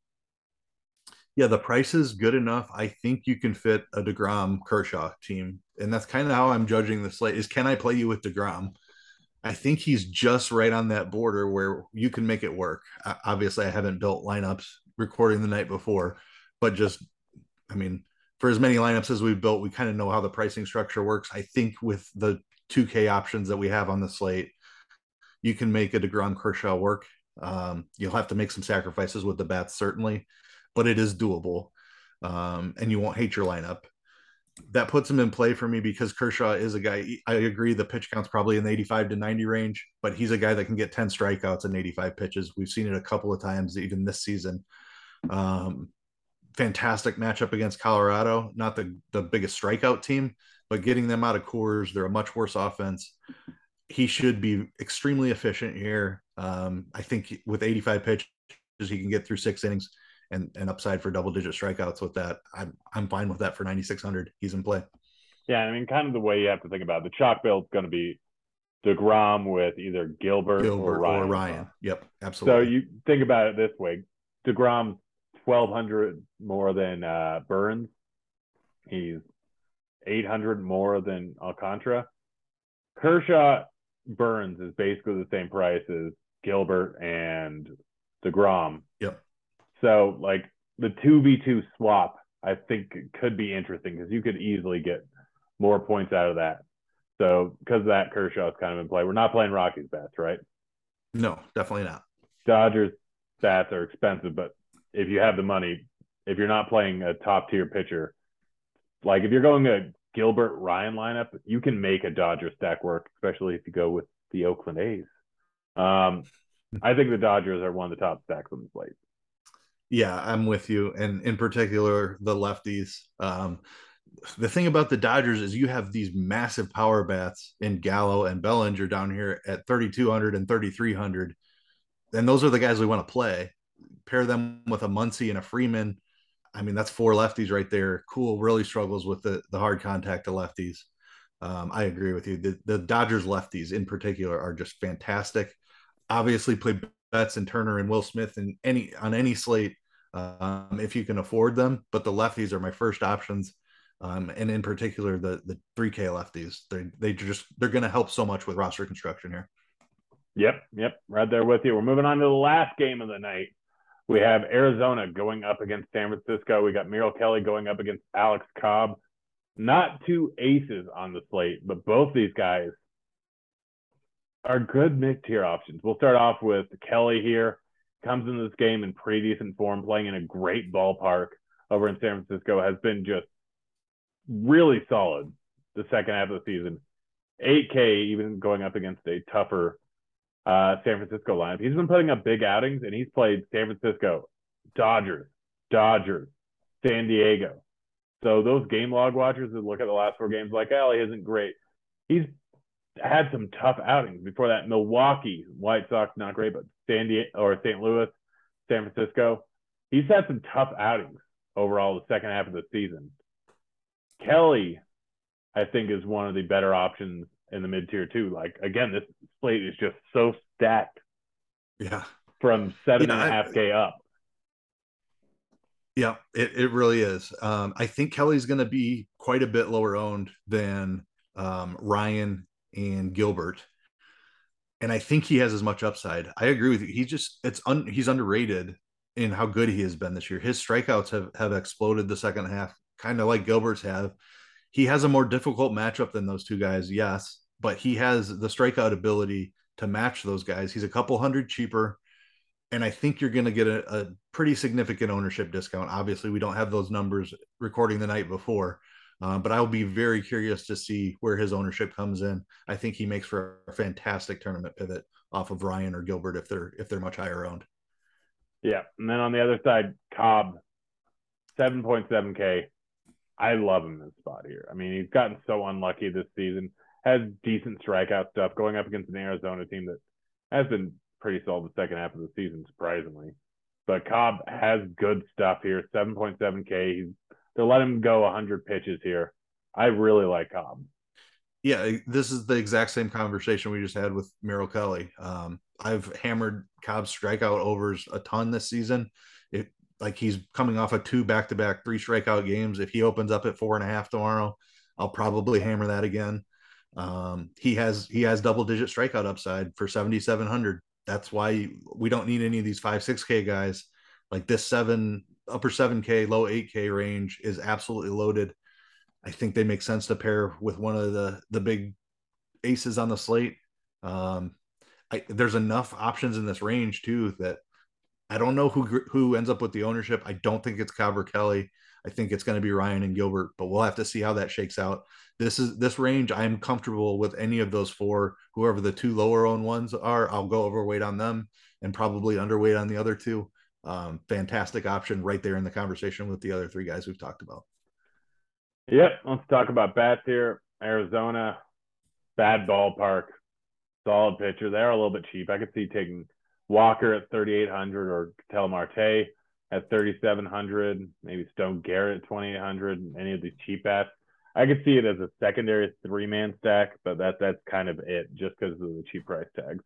Yeah, the price is good enough. I think you can fit a DeGrom Kershaw team. And that's kind of how I'm judging the slate is can I play you with DeGrom? I think he's just right on that border where you can make it work. Obviously, I haven't built lineups recording the night before, but just, I mean, for as many lineups as we've built, we kind of know how the pricing structure works. I think with the two K options that we have on the slate, you can make a DeGrom Kershaw work. Um, you'll have to make some sacrifices with the bats, certainly, but it is doable. Um, and you won't hate your lineup. That puts him in play for me because Kershaw is a guy. I agree the pitch count's probably in the eighty-five to ninety range, but he's a guy that can get ten strikeouts in eighty-five pitches. We've seen it a couple of times, even this season. Um, fantastic matchup against Colorado. Not the, the biggest strikeout team, but getting them out of Coors, they're a much worse offense. He should be extremely efficient here. Um, I think with eighty-five pitches, he can get through six innings and, and upside for double digit strikeouts with that. I'm, I'm fine with that for ninety-six hundred. He's in play. Yeah, I mean, kind of the way you have to think about it. The chalk build is going to be DeGrom with either Gilbert, Gilbert or Ryan. Or Ryan. Yep, absolutely. So you think about it this way: DeGrom's twelve hundred more than uh, Burns. He's eight hundred more than Alcantara. Kershaw, Burns is basically the same price as Gilbert and DeGrom. Yep. So like the two v two swap, I think could be interesting because you could easily get more points out of that. So because of that, Kershaw's kind of in play. We're not playing Rockies bats, right? No, definitely not. Dodgers bats are expensive, but if you have the money, if you're not playing a top tier pitcher, like if you're going a Gilbert Ryan lineup, you can make a Dodger stack work, especially if you go with the Oakland A's. Um, I think the Dodgers are one of the top stacks on the slate. Yeah, I'm with you. And in particular, the lefties. Um, the thing about the Dodgers is you have these massive power bats in Gallo and Bellinger down here at thirty-two hundred and thirty-three hundred. And those are the guys we want to play. Pair them with a Muncy and a Freeman. I mean, that's four lefties right there. Cool really struggles with the, the hard contact of lefties. Um, I agree with you. The, the Dodgers lefties in particular are just fantastic. Obviously, play Betts and Turner and Will Smith and any on any slate um, if you can afford them. But the lefties are my first options, um, and in particular the the three K lefties. They they just they're going to help so much with roster construction here. Yep, yep, right there with you. We're moving on to the last game of the night. We have Arizona going up against San Francisco. We got Merrill Kelly going up against Alex Cobb. Not two aces on the slate, but both these guys are good mid-tier options. We'll start off with Kelly here. Comes into this game in pretty decent form, playing in a great ballpark over in San Francisco. Has been just really solid the second half of the season. eight K, even going up against a tougher uh, San Francisco lineup. He's been putting up big outings, and he's played San Francisco, Dodgers, Dodgers, San Diego. So those game log watchers that look at the last four games like, oh, he isn't great. He's had some tough outings before that. Milwaukee, White Sox, not great, but San Diego or Saint Louis, San Francisco. He's had some tough outings overall the second half of the season. Kelly, I think, is one of the better options in the mid-tier too. Like, again, this slate is just so stacked. Yeah. From seven yeah, and a half K up. Yeah, it, it really is. Um, I think Kelly's going to be quite a bit lower owned than um, Ryan and Gilbert. And I think he has as much upside. I agree with you. He just, it's un, he's underrated in how good he has been this year. His strikeouts have, have exploded the second half, kind of like Gilbert's have. He has a more difficult matchup than those two guys, yes, but he has the strikeout ability to match those guys. He's a couple hundred cheaper, and I think you're going to get a, a pretty significant ownership discount. Obviously, we don't have those numbers recording the night before, uh, but I'll be very curious to see where his ownership comes in. I think he makes for a fantastic tournament pivot off of Ryan or Gilbert if they're if they're much higher owned. Yeah, and then on the other side, Cobb, seven point seven K. I love him in this spot here. I mean, he's gotten so unlucky this season. Has decent strikeout stuff going up against an Arizona team that has been pretty solid the second half of the season, surprisingly. But Cobb has good stuff here. seven point seven K. He's, they'll let him go one hundred pitches here. I really like Cobb. Yeah, this is the exact same conversation we just had with Merrill Kelly. Um, I've hammered Cobb's strikeout overs a ton this season. It, like he's coming off of two back-to-back three strikeout games. If he opens up at four and a half tomorrow, I'll probably hammer that again. Um, he has he has double-digit strikeout upside for seventy-seven hundred. That's why we don't need any of these five, six K guys. Like this seven, upper seven K, low eight K range is absolutely loaded. I think they make sense to pair with one of the the big aces on the slate. Um, I, there's enough options in this range too that I don't know who who ends up with the ownership. I don't think it's Cobb or Kelly. I think it's going to be Ryan and Gilbert, but we'll have to see how that shakes out. This is this range. I'm comfortable with any of those four. Whoever the two lower owned ones are, I'll go overweight on them and probably underweight on the other two. Um, fantastic option right there in the conversation with the other three guys we've talked about. Yep, let's talk about bats here. Arizona, bad ballpark, solid pitcher. They're a little bit cheap. I could see taking Walker at thirty-eight hundred or Ketel Marte at thirty-seven hundred, maybe Stone Garrett at twenty-eight hundred, any of these cheap bats. I could see it as a secondary three-man stack, but that that's kind of it just because of the cheap price tags.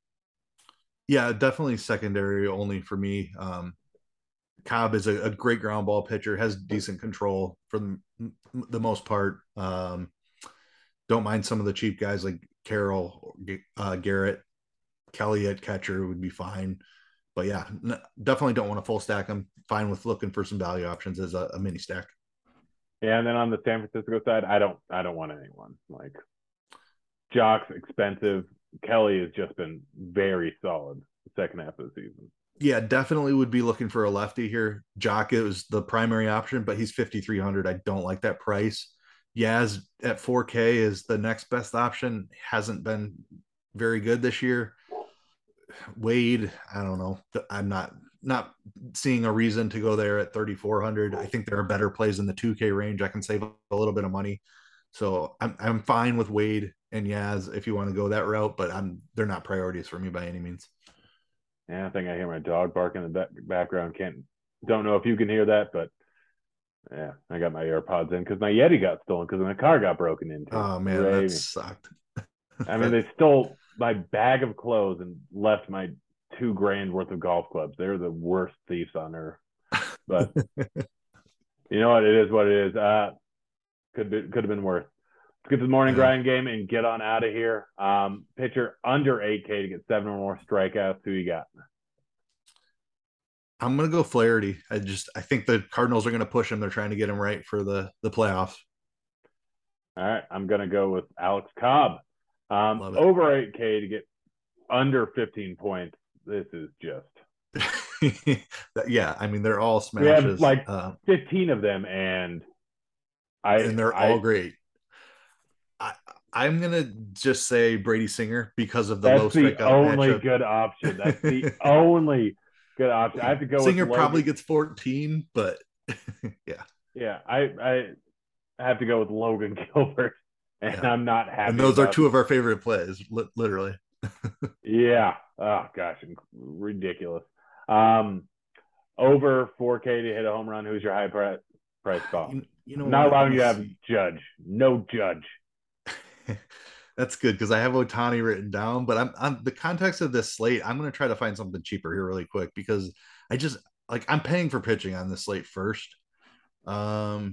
Yeah, definitely secondary only for me. Um, Cobb is a, a great ground ball pitcher, has decent control for the, the most part. Um, don't mind some of the cheap guys like Carroll, uh, Garrett, Kelly at catcher would be fine. But yeah, n- definitely don't want to full stack them. Fine with looking for some value options as a, a mini stack. Yeah, and then on the San Francisco side, I don't I don't want anyone. Like Jock's expensive. Kelly has just been very solid the second half of the season. Yeah, definitely would be looking for a lefty here. Jock is the primary option, but he's fifty-three hundred. I don't like that price. Yaz at four K is the next best option. Hasn't been very good this year. Wade, I don't know. I'm not not seeing a reason to go there at thirty-four hundred. I think there are better plays in the two K range. I can save a little bit of money. So I'm I'm fine with Wade and Yaz if you want to go that route, but I'm they're not priorities for me by any means. Yeah, I think I hear my dog bark in the back, background. Can't don't know if you can hear that, but yeah, I got my AirPods in because my Yeti got stolen because my car got broken into. Oh man, Raving. That sucked. I mean, they stole my bag of clothes and left my two grand worth of golf clubs. They're the worst thieves on earth. But you know what? It is what it is. Uh, could be, could have been worse. Let's get to the morning yeah. grind game and get on out of here. Um, pitcher under eight K to get seven or more strikeouts. Who you got? I'm gonna go Flaherty. I just I think the Cardinals are gonna push him. They're trying to get him right for the the playoffs. All right, I'm gonna go with Alex Cobb. Um, over eight K to get under fifteen points. This is just yeah. I mean, they're all smashes. We have like uh, fifteen of them, and I and they're I, all great. I, I'm gonna just say Brady Singer because of the low that's the strikeout only matchup. good option. That's the only good option. I have to go Singer with probably Logan. gets fourteen, but yeah, Yeah, I I have to go with Logan Gilbert, and yeah. I'm not happy. And those are about two it. of our favorite plays, li- literally. Yeah. Oh gosh, ridiculous. Um, over four K to hit a home run. Who's your high price price call? You, you know I'm not what? Let allowing me you to have see. Judge. No Judge. That's good because I have Otani written down, but I'm on the context of this slate. I'm going to try to find something cheaper here really quick because I just like I'm paying for pitching on this slate first. Um,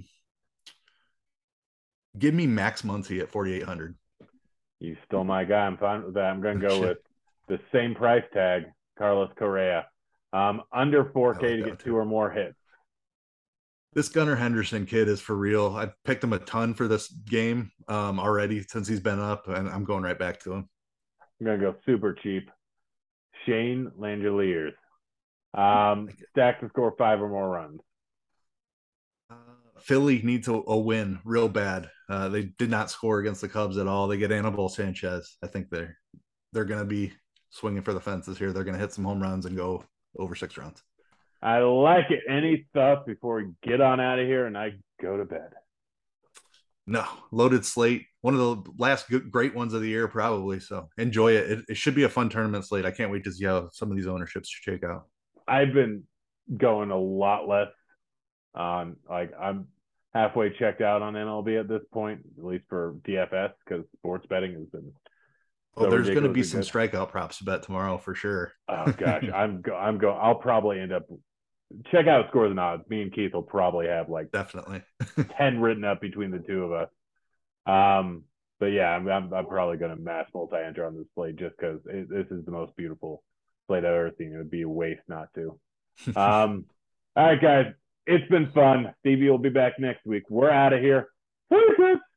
give me Max Muncy at forty-eight hundred. You stole my guy. I'm fine with that. I'm going to go with the same price tag, Carlos Correa. Um, under four K like to that get too. two or more hits. This Gunnar Henderson kid is for real. I've picked him a ton for this game um, already since he's been up, and I'm going right back to him. I'm going to go super cheap. Shane Langeliers. Um, stack to score five or more runs. Uh, Philly needs a, a win real bad. Uh, they did not score against the Cubs at all. They get Anibal Sanchez. I think they're they're going to be swinging for the fences here. They're going to hit some home runs and go over six runs. I like it. Any thoughts before we get on out of here and I go to bed? No, loaded slate. One of the last good, great ones of the year, probably. So enjoy it. it. It should be a fun tournament slate. I can't wait to see how some of these ownerships shake out. I've been going a lot less on, like, I'm halfway checked out on M L B at this point, at least for D F S, because sports betting has been. Oh, so there's going to be some good. strikeout props to bet tomorrow for sure. Oh gosh, I'm go, I'm going. I'll probably end up check out Scores and Odds. Me and Keith will probably have like definitely ten written up between the two of us. Um, but yeah, I'm I'm, I'm probably going to mass multi-enter on this slate just because this is the most beautiful slate I've ever seen. It would be a waste not to. Um, all right, guys, it's been fun. Stevie will be back next week. We're out of here.